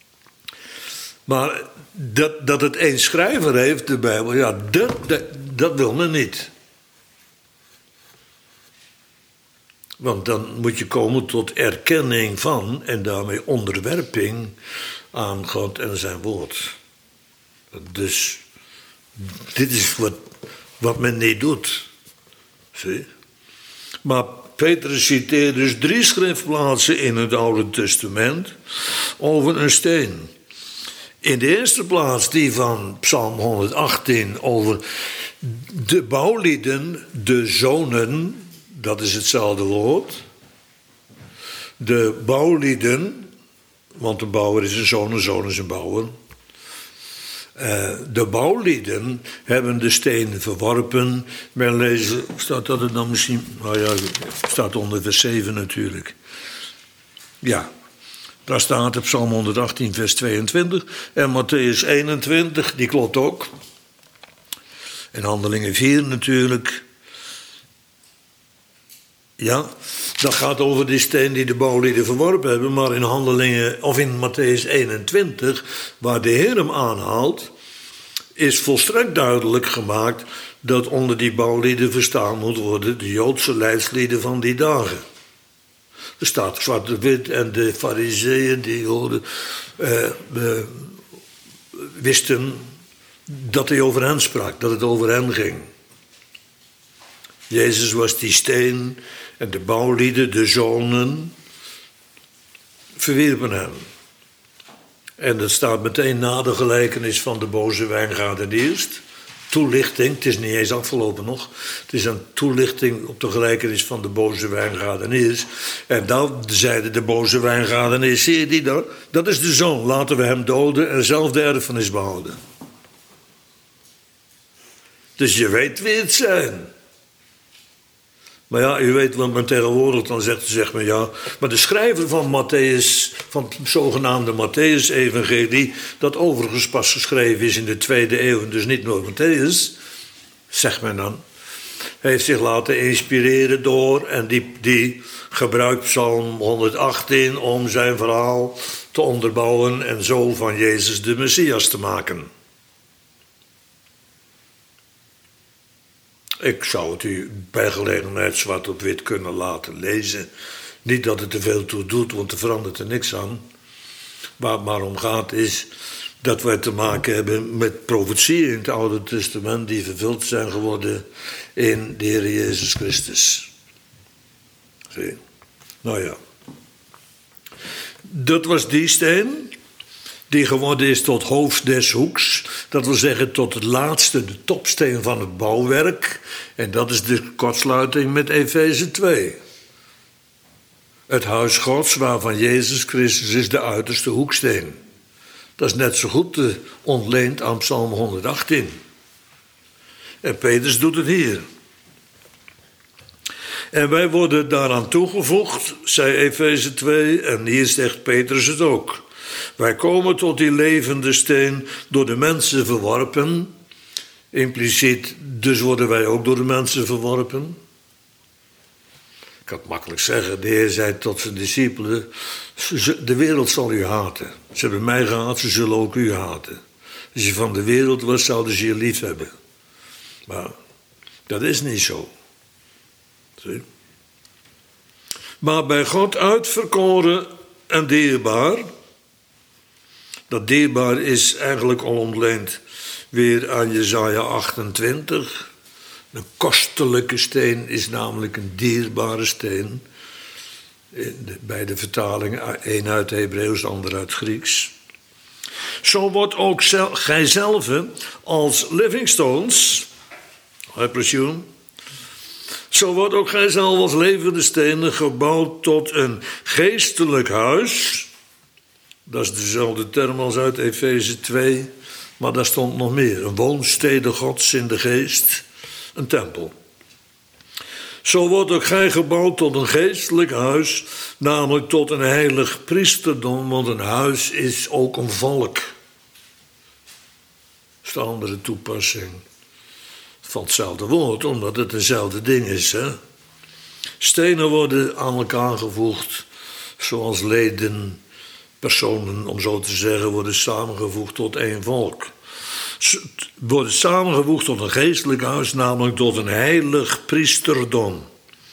Maar dat het één schrijver heeft, de Bijbel, ja, dat wil men niet. Want dan moet je komen tot erkenning van en daarmee onderwerping aan God en zijn woord. Dus dit is wat men niet doet. Zie? Maar Petrus citeert dus 3 schriftplaatsen in het Oude Testament over een steen. In de eerste plaats die van Psalm 118 over de bouwlieden, de zonen, dat is hetzelfde woord. De bouwlieden, want een bouwer is een zoon is een bouwer. De bouwlieden hebben de steen verworpen. Men lezen, staat dat er dan misschien? Nou ja, staat onder vers 7 natuurlijk. Ja. Daar staat op Psalm 118, vers 22. En Mattheüs 21, die klopt ook. En Handelingen 4 natuurlijk. Ja, dat gaat over die steen die de bouwlieden verworpen hebben. Maar in Handelingen, of in Mattheüs 21, waar de Heer hem aanhaalt, is volstrekt duidelijk gemaakt dat onder die bouwlieden verstaan moet worden de Joodse leidslieden van die dagen. Er staat zwart op wit en de fariseeën die wisten dat hij over hen sprak, dat het over hen ging. Jezus was die steen en de bouwlieden, de zonen, verwierpen hem. En dat staat meteen na de gelijkenis van de boze wijngaarden eerst. Toelichting, het is niet eens afgelopen nog. Het is een toelichting op de gelijkenis van de boze wijngaardeniers. En dan zeiden de boze wijngaardeniers, zie je die daar? Dat is de zoon, laten we hem doden en zelf de erfenis behouden. Dus je weet wie het zijn. Maar ja, u weet wat men tegenwoordig dan zegt, zegt men ja. Maar de schrijver van Mattheüs, van het zogenaamde Mattheüs-evangelie, dat overigens pas geschreven is in de 2e eeuw, dus niet door Mattheüs, zegt men dan, heeft zich laten inspireren door en die gebruikt Psalm 118 om zijn verhaal te onderbouwen en zo van Jezus de Messias te maken. Ik zou het u bij gelegenheid zwart op wit kunnen laten lezen. Niet dat het er veel toe doet, want er verandert er niks aan. Waar het maar om gaat is dat wij te maken hebben met profetieën in het Oude Testament die vervuld zijn geworden in de Heer Jezus Christus. Zie? Nou ja. Dat was die steen die geworden is tot hoofd des hoeks. Dat wil zeggen tot het laatste, de topsteen van het bouwwerk. En dat is de kortsluiting met Efeze 2. Het huis Gods waarvan Jezus Christus is de uiterste hoeksteen. Dat is net zo goed ontleend aan Psalm 118. En Petrus doet het hier. En wij worden daaraan toegevoegd, zei Efeze 2, en hier zegt Petrus het ook. Wij komen tot die levende steen door de mensen verworpen. Impliciet, dus worden wij ook door de mensen verworpen. Ik kan het makkelijk zeggen, de Heer zei tot zijn discipelen, de wereld zal u haten. Ze hebben mij gehaat, ze zullen ook u haten. Als je van de wereld was, zouden ze je lief hebben. Maar Dat is niet zo. Zie? Maar bij God uitverkoren en dierbaar. Dat dierbaar is eigenlijk al ontleend weer aan Jesaja 28. Een kostelijke steen is namelijk een dierbare steen. Bij de vertaling, een uit Hebreeuws, de ander uit Grieks. Zo wordt ook gijzelve als living stones, I presume. Zo wordt ook gijzelve als levende stenen gebouwd tot een geestelijk huis. Dat is dezelfde term als uit Efeze 2, maar daar stond nog meer. Een woonstede Gods in de geest, een tempel. Zo wordt ook gij gebouwd tot een geestelijk huis, namelijk tot een heilig priesterdom, want een huis is ook een volk. Dat is de andere toepassing van hetzelfde woord, omdat het hetzelfde ding is. Hè? Stenen worden aan elkaar gevoegd, zoals leden, personen, om zo te zeggen, worden samengevoegd tot één volk. Worden samengevoegd tot een geestelijk huis, namelijk tot een heilig priesterdom.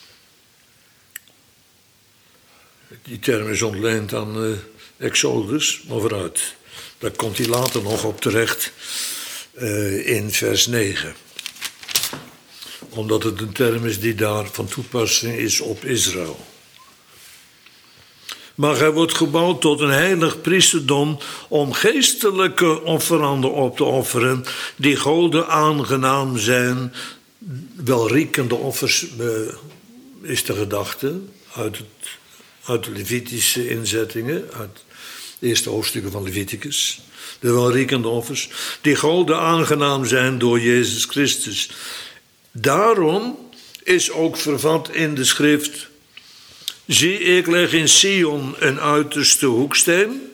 Die term is ontleend aan Exodus, maar vooruit. Daar komt hij later nog op terecht in vers 9. Omdat het een term is die daar van toepassing is op Israël. Maar hij wordt gebouwd tot een heilig priesterdom om geestelijke offeranden op te offeren die Gode aangenaam zijn. Welriekende offers is de gedachte uit de Levitische inzettingen, uit de eerste hoofdstukken van Leviticus. De welriekende offers die Gode aangenaam zijn door Jezus Christus. Daarom is ook vervat in de schrift: zie, ik leg in Sion een uiterste hoeksteen.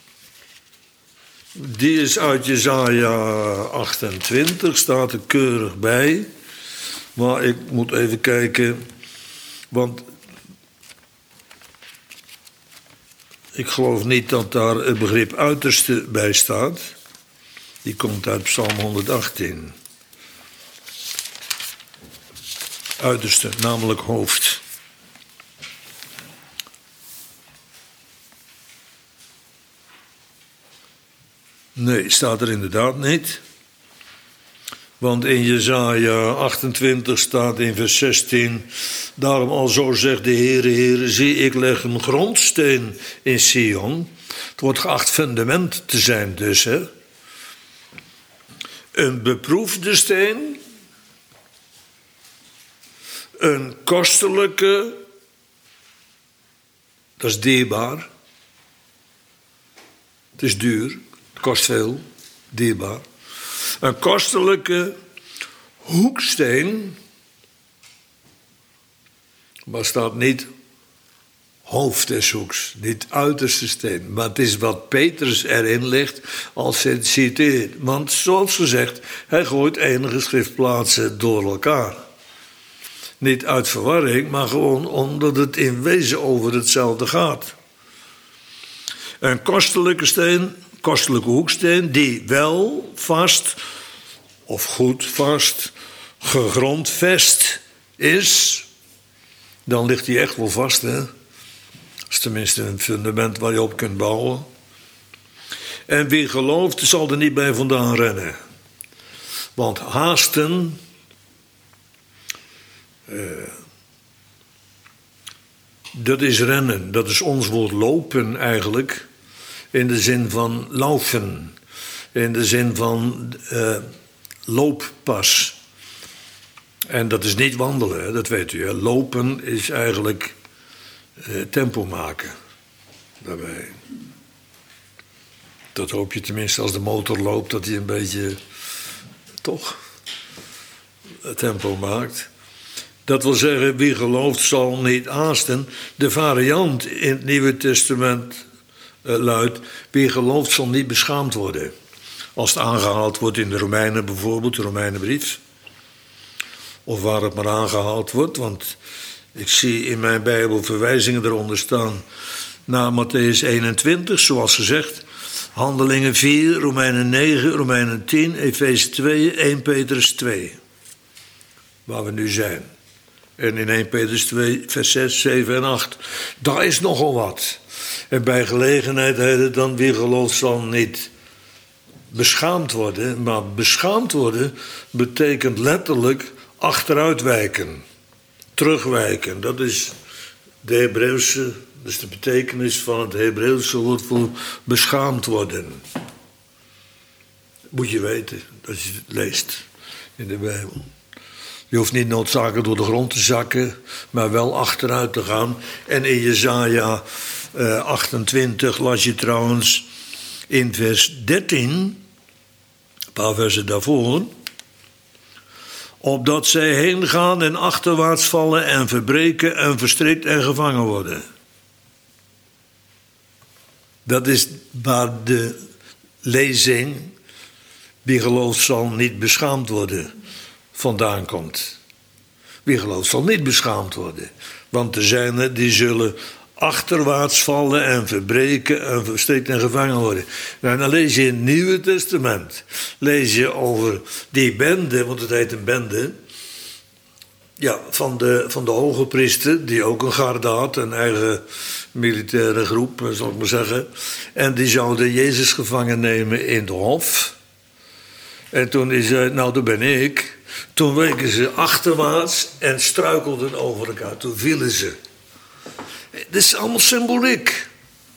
Die is uit Jesaja 28, staat er keurig bij. Maar ik moet even kijken, want ik geloof niet dat daar het begrip uiterste bij staat. Die komt uit Psalm 118. Uiterste, namelijk hoofd. Nee, staat er inderdaad niet. Want in Jesaja 28 staat in vers 16: daarom alzo zegt de Heere, Heere, zie, ik leg een grondsteen in Sion. Het wordt geacht fundament te zijn dus, hè. Een beproefde steen. Een kostelijke. Dat is dierbaar. Het is duur. Het kost veel, dierbaar. Een kostelijke hoeksteen, maar staat niet hoofd des hoeks, niet uiterste steen. Maar het is wat Petrus erin legt als hij het citeert. Want zoals gezegd, hij gooit enige schriftplaatsen door elkaar. Niet uit verwarring, maar gewoon omdat het in wezen over hetzelfde gaat. Een kostelijke steen, kostelijke hoeksteen, die wel vast of goed vast gegrondvest is, dan ligt die echt wel vast, hè. Dat is tenminste een fundament waar je op kunt bouwen. En wie gelooft, zal er niet bij vandaan rennen. Want haasten, dat is rennen, dat is ons woord lopen eigenlijk. In de zin van laufen. In de zin van looppas. En dat is niet wandelen, hè, dat weet u. Hè. Lopen is eigenlijk tempo maken. Daarbij. Dat hoop je tenminste als de motor loopt, dat hij een beetje toch tempo maakt. Dat wil zeggen, wie gelooft zal niet haasten. De variant in het Nieuwe Testament luidt: wie gelooft zal niet beschaamd worden. Als het aangehaald wordt in de Romeinen bijvoorbeeld, de Romeinenbrief. Of waar het maar aangehaald wordt, want ik zie in mijn Bijbel verwijzingen eronder staan naar Mattheüs 21, zoals gezegd. Handelingen 4, Romeinen 9, Romeinen 10, Efeze 2, 1 Petrus 2. waar we nu zijn. En in 1 Petrus 2, vers 6, 7 en 8. Daar is nogal wat. En bij gelegenheid heet het dan: wie gelooft zal niet beschaamd worden. Maar beschaamd worden betekent letterlijk achteruitwijken. Terugwijken. Dat is de Hebreeuwse, dus de betekenis van het Hebreeuwse woord voor beschaamd worden. Moet je weten, als je het leest in de Bijbel. Je hoeft niet noodzakelijk door de grond te zakken, maar wel achteruit te gaan. En in Jesaja 28 las je trouwens in vers 13, een paar versen daarvoor: opdat zij heen gaan en achterwaarts vallen en verbreken en verstrikt en gevangen worden. Dat is waar de lezing: wie gelooft zal niet beschaamd worden, vandaan komt. Wie gelooft zal niet beschaamd worden. Want er zijn er die zullen achterwaarts vallen en verbreken en verstrikt en gevangen worden. Nou, dan lees je in het Nieuwe Testament, lees je over die bende, want het heet een bende, ja, van de hoge priester, die ook een garde had, een eigen militaire groep, zal ik maar zeggen. En die zouden Jezus gevangen nemen in de hof. En toen hij zei: nou, daar ben ik. Toen weken ze achterwaarts en struikelden over elkaar. Toen vielen ze. Dit is allemaal symboliek.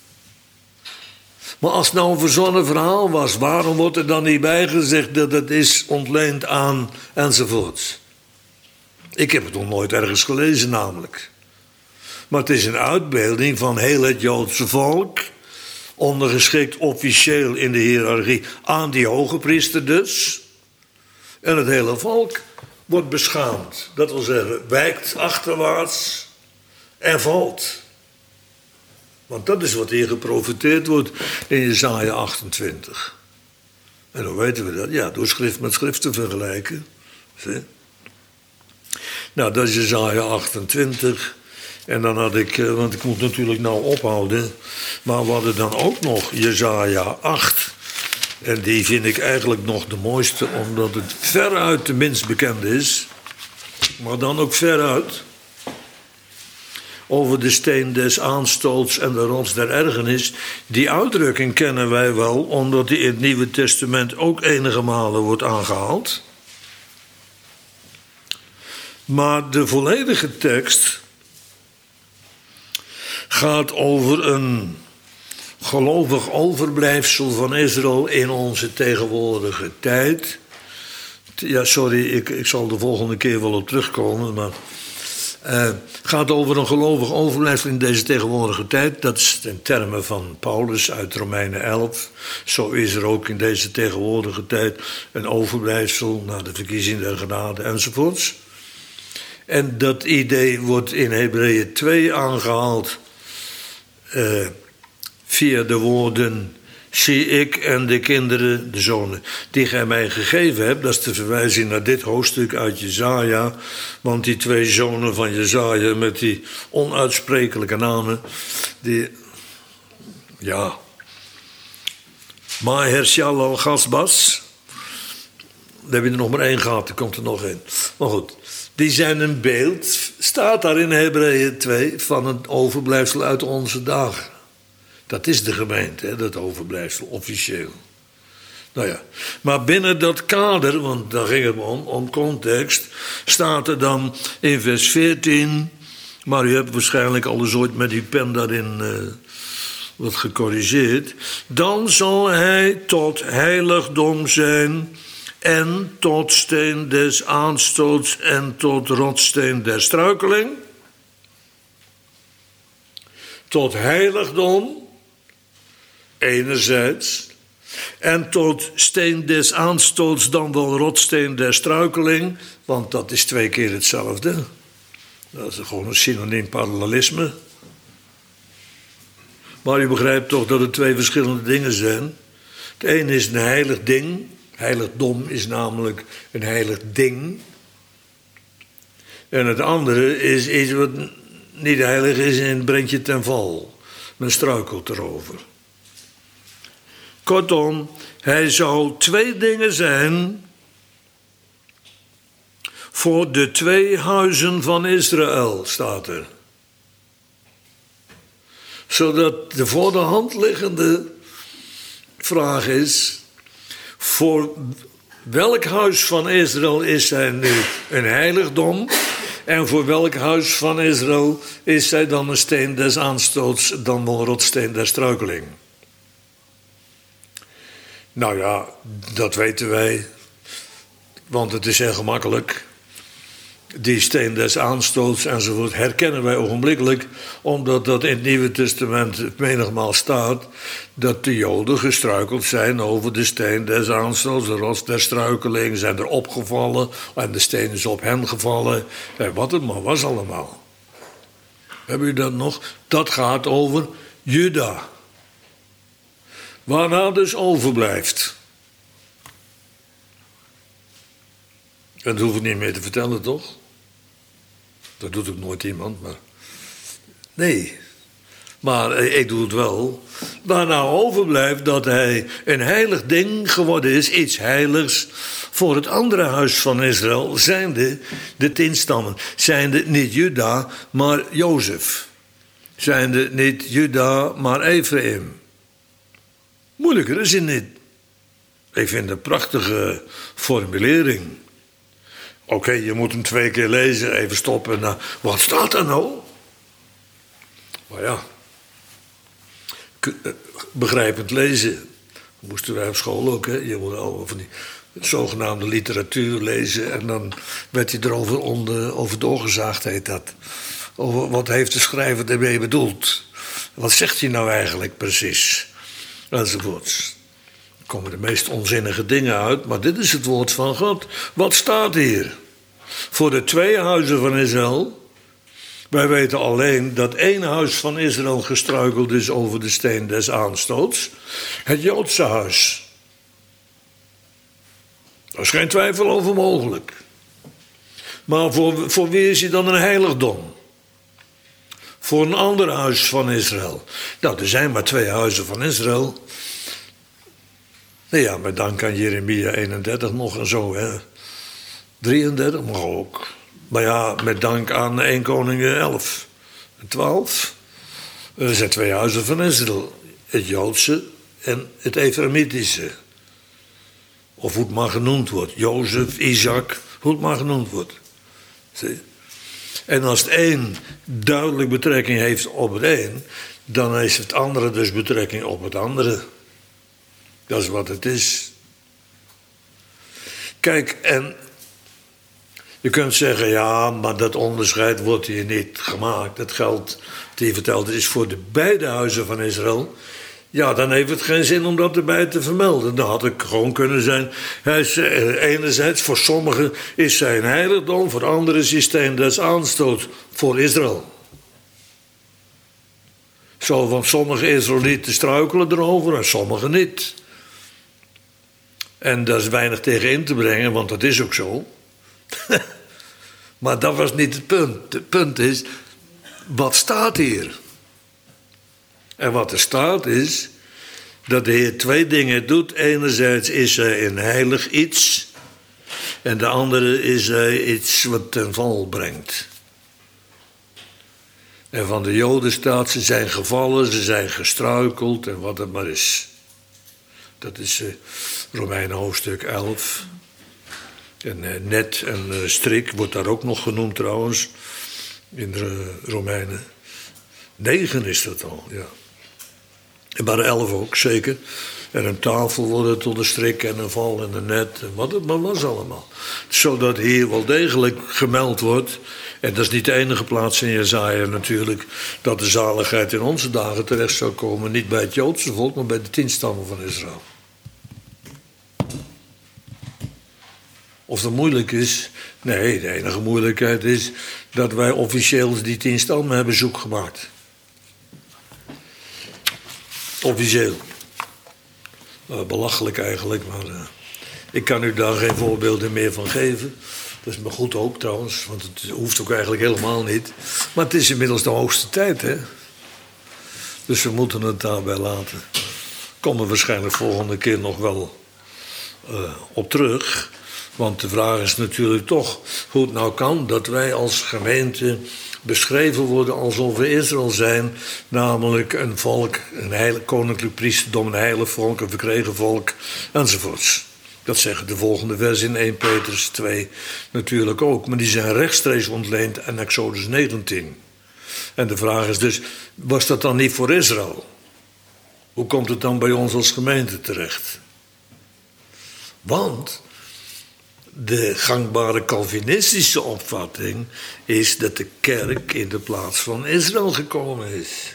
Maar als het nou een verzonnen verhaal was, waarom wordt er dan niet bij gezegd dat het is ontleend aan enzovoorts? Ik heb het nog nooit ergens gelezen namelijk. Maar het is een uitbeelding van heel het Joodse volk, ondergeschikt officieel in de hiërarchie aan die hoge priester dus. En het hele volk wordt beschaamd. Dat wil zeggen, wijkt achterwaarts en valt. Want dat is wat hier geprofeteerd wordt in Jesaja 28. En dan weten we dat, ja, door schrift met schrift te vergelijken. Zie? Nou, dat is Jesaja 28. En dan had ik, want ik moet natuurlijk nou ophouden, maar we hadden dan ook nog Jesaja 8. En die vind ik eigenlijk nog de mooiste, omdat het veruit de minst bekend is. Maar dan ook veruit. Over de steen des aanstoots en de rots der ergernis. Die uitdrukking kennen wij wel, omdat die in het Nieuwe Testament ook enige malen wordt aangehaald. Maar de volledige tekst gaat over een gelovig overblijfsel van Israël in onze tegenwoordige tijd. Ja, sorry, ik zal de volgende keer wel op terugkomen, maar het gaat over een gelovig overblijfsel in deze tegenwoordige tijd. Dat is in termen van Paulus uit Romeinen 11. Zo is er ook in deze tegenwoordige tijd een overblijfsel na de verkiezing der genade enzovoorts. En dat idee wordt in Hebreeën 2 aangehaald via de woorden: zie ik en de kinderen, de zonen, die gij mij gegeven hebt. Dat is de verwijzing naar dit hoofdstuk uit Jesaja. Want die 2 zonen van Jesaja met die onuitsprekelijke namen, die, ja, Maher-Shalal-Gasbas, daar heb je er nog maar 1 gehad, er komt er nog 1. Maar goed, die zijn een beeld, staat daar in Hebreeën 2, van een overblijfsel uit onze dagen. Dat is de gemeente, hè, dat overblijfsel, officieel. Nou ja, maar binnen dat kader, want daar ging het om context, staat er dan in vers 14, maar u hebt waarschijnlijk alles ooit met die pen daarin wat gecorrigeerd. Dan zal hij tot heiligdom zijn en tot steen des aanstoots en tot rotssteen der struikeling. Tot heiligdom enerzijds, en tot steen des aanstoots dan wel rotsteen der struikeling, want dat is 2 keer hetzelfde. Dat is gewoon een synoniem parallelisme. Maar u begrijpt toch dat het 2 verschillende dingen zijn. Het ene is een heilig ding. Heiligdom is namelijk een heilig ding. En het andere is iets wat niet heilig is en brengt je ten val. Men struikelt erover. Kortom, hij zou 2 dingen zijn voor de 2 huizen van Israël, staat er. Zodat de voor de hand liggende vraag is: voor welk huis van Israël is zij nu een heiligdom? En voor welk huis van Israël is zij dan een steen des aanstoots, dan wel een rotsteen der struikeling? Nou ja, dat weten wij, want het is heel gemakkelijk. Die steen des aanstoots enzovoort herkennen wij ogenblikkelijk, omdat dat in het Nieuwe Testament menigmaal staat dat de Joden gestruikeld zijn over de steen des aanstoots, de rots der struikeling, zijn er opgevallen en de steen is op hen gevallen. En wat het maar was allemaal. Hebben jullie dat nog? Dat gaat over Juda. Waarna dus overblijft. En dat hoef ik niet meer te vertellen, toch? Dat doet ook nooit iemand, maar... Nee, maar ik doe het wel. Waarna overblijft dat hij een heilig ding geworden is, iets heiligs, voor het andere huis van Israël, zijnde de 10 stammen. Zijnde niet Juda, maar Jozef. Zijnde niet Juda, maar Ephraim. Moeilijker is het niet. Ik vind het een prachtige formulering. Oké, je moet hem 2 keer lezen, even stoppen. Nou, wat staat er nou? Maar ja, begrijpend lezen moesten wij op school ook. Hè? Je moet al van die zogenaamde literatuur lezen. En dan werd hij erover over doorgezaagd, heet dat. Over wat heeft de schrijver ermee bedoeld? Wat zegt hij nou eigenlijk precies? Enzovoorts. Er komen de meest onzinnige dingen uit, maar dit is het woord van God. Wat staat hier? Voor de 2 huizen van Israël. Wij weten alleen dat 1 huis van Israël gestruikeld is over de steen des aanstoots. Het Joodse huis. Daar is geen twijfel over mogelijk. Maar voor wie is hij dan een heiligdom? Voor een ander huis van Israël. Nou, er zijn maar 2 huizen van Israël. Nou ja, met dank aan Jeremia 31 nog en zo, hè. 33 mag ook. Maar ja, met dank aan 1 Koningen 11 en 12. Er zijn 2 huizen van Israël. Het Joodse en het Efraimitische. Of hoe het maar genoemd wordt. Jozef, Isaac, hoe het maar genoemd wordt. Zie? En als het een duidelijk betrekking heeft op het een, dan heeft het andere dus betrekking op het andere. Dat is wat het is. Kijk, en je kunt zeggen, ja, maar dat onderscheid wordt hier niet gemaakt. Dat geldt, die je vertelt, is voor de beide huizen van Israël. Ja, dan heeft het geen zin om dat erbij te vermelden. Dan had ik gewoon kunnen zijn. Hij is, enerzijds, voor sommigen is zij een heiligdom, voor anderen is hij steen des aanstoots voor Israël. Zo van sommige Israëlieten struikelen erover en sommigen niet. En daar is weinig tegen in te brengen, want dat is ook zo. Maar dat was niet het punt. Het punt is, wat staat hier? En wat er staat is dat de Heer 2 dingen doet. Enerzijds is hij een heilig iets. En de andere is hij iets wat ten val brengt. En van de Joden staat, ze zijn gevallen, ze zijn gestruikeld en wat het maar is. Dat is Romeinen hoofdstuk 11. En net en strik wordt daar ook nog genoemd trouwens. In de Romeinen 9 is dat al, ja. En bij de 11 ook, zeker. En een tafel wordt tot een strik en een val en een net. En wat het maar was allemaal. Zodat hier wel degelijk gemeld wordt. En dat is niet de enige plaats in Jesaja natuurlijk. Dat de zaligheid in onze dagen terecht zou komen. Niet bij het Joodse volk, maar bij de 10 stammen van Israël. Of dat moeilijk is? Nee, de enige moeilijkheid is dat wij officieel die 10 stammen hebben zoek gemaakt. Officieel. Belachelijk eigenlijk, maar ik kan u daar geen voorbeelden meer van geven. Dat is me goed ook trouwens, want het hoeft ook eigenlijk helemaal niet. Maar het is inmiddels de hoogste tijd, hè. Dus we moeten het daarbij laten. Komen we waarschijnlijk volgende keer nog wel op terug. Want de vraag is natuurlijk toch hoe het nou kan dat wij als gemeente beschreven worden alsof we Israël zijn, namelijk een volk, een heilig koninklijk priesterdom, een heilig volk, een verkregen volk, enzovoorts. Dat zeggen de volgende vers in 1 Petrus 2 natuurlijk ook. Maar die zijn rechtstreeks ontleend aan Exodus 19. En de vraag is dus, was dat dan niet voor Israël? Hoe komt het dan bij ons als gemeente terecht? Want de gangbare Calvinistische opvatting is dat de kerk in de plaats van Israël gekomen is.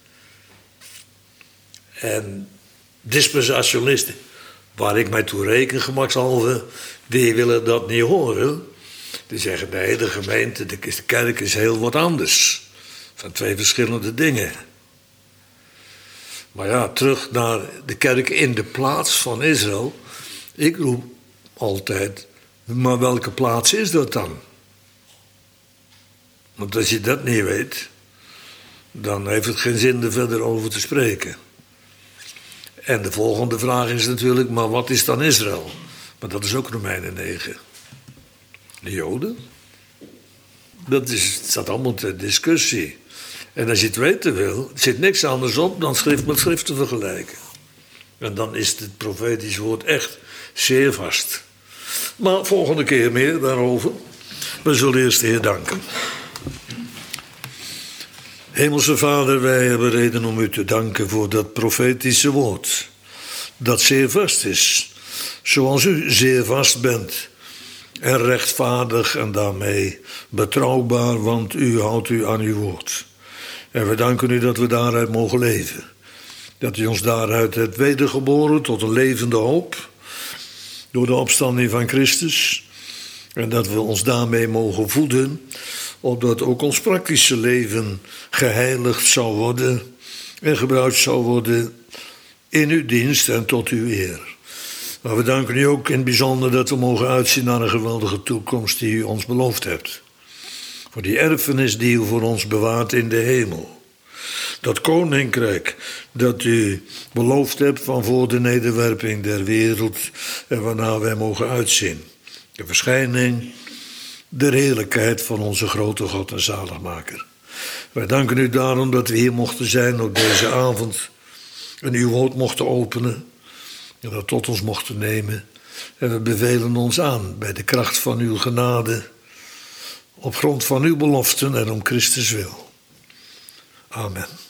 En dispensationalisten, waar ik mij toe reken, gemakshalve, die willen dat niet horen. Die zeggen, nee, de gemeente, de kerk is heel wat anders. Van twee verschillende dingen. Maar ja, terug naar de kerk in de plaats van Israël. Ik roep altijd, maar welke plaats is dat dan? Want als je dat niet weet, dan heeft het geen zin er verder over te spreken. En de volgende vraag is natuurlijk, maar wat is dan Israël? Maar dat is ook Romeinen 9. De Joden? Dat staat allemaal ter discussie. En als je het weten wil, zit niks anders op dan schrift met schrift te vergelijken. En dan is het profetisch woord echt zeer vast. Maar volgende keer meer daarover. We zullen eerst de Heer danken. Hemelse Vader, wij hebben reden om u te danken voor dat profetische woord. Dat zeer vast is. Zoals u zeer vast bent. En rechtvaardig en daarmee betrouwbaar, want u houdt u aan uw woord. En we danken u dat we daaruit mogen leven. Dat u ons daaruit hebt wedergeboren tot een levende hoop. Door de opstanding van Christus. En dat we ons daarmee mogen voeden. Opdat ook ons praktische leven geheiligd zou worden. En gebruikt zou worden in uw dienst en tot uw eer. Maar we danken u ook in het bijzonder dat we mogen uitzien naar een geweldige toekomst die u ons beloofd hebt. Voor die erfenis die u voor ons bewaart in de hemel. Dat koninkrijk dat u beloofd hebt van voor de nederwerping der wereld en waarna wij mogen uitzien. De verschijning der heerlijkheid van onze grote God en zaligmaker. Wij danken u daarom dat we hier mochten zijn op deze avond en uw woord mochten openen en dat tot ons mochten nemen. En we bevelen ons aan bij de kracht van uw genade op grond van uw beloften en om Christus wil. Amen.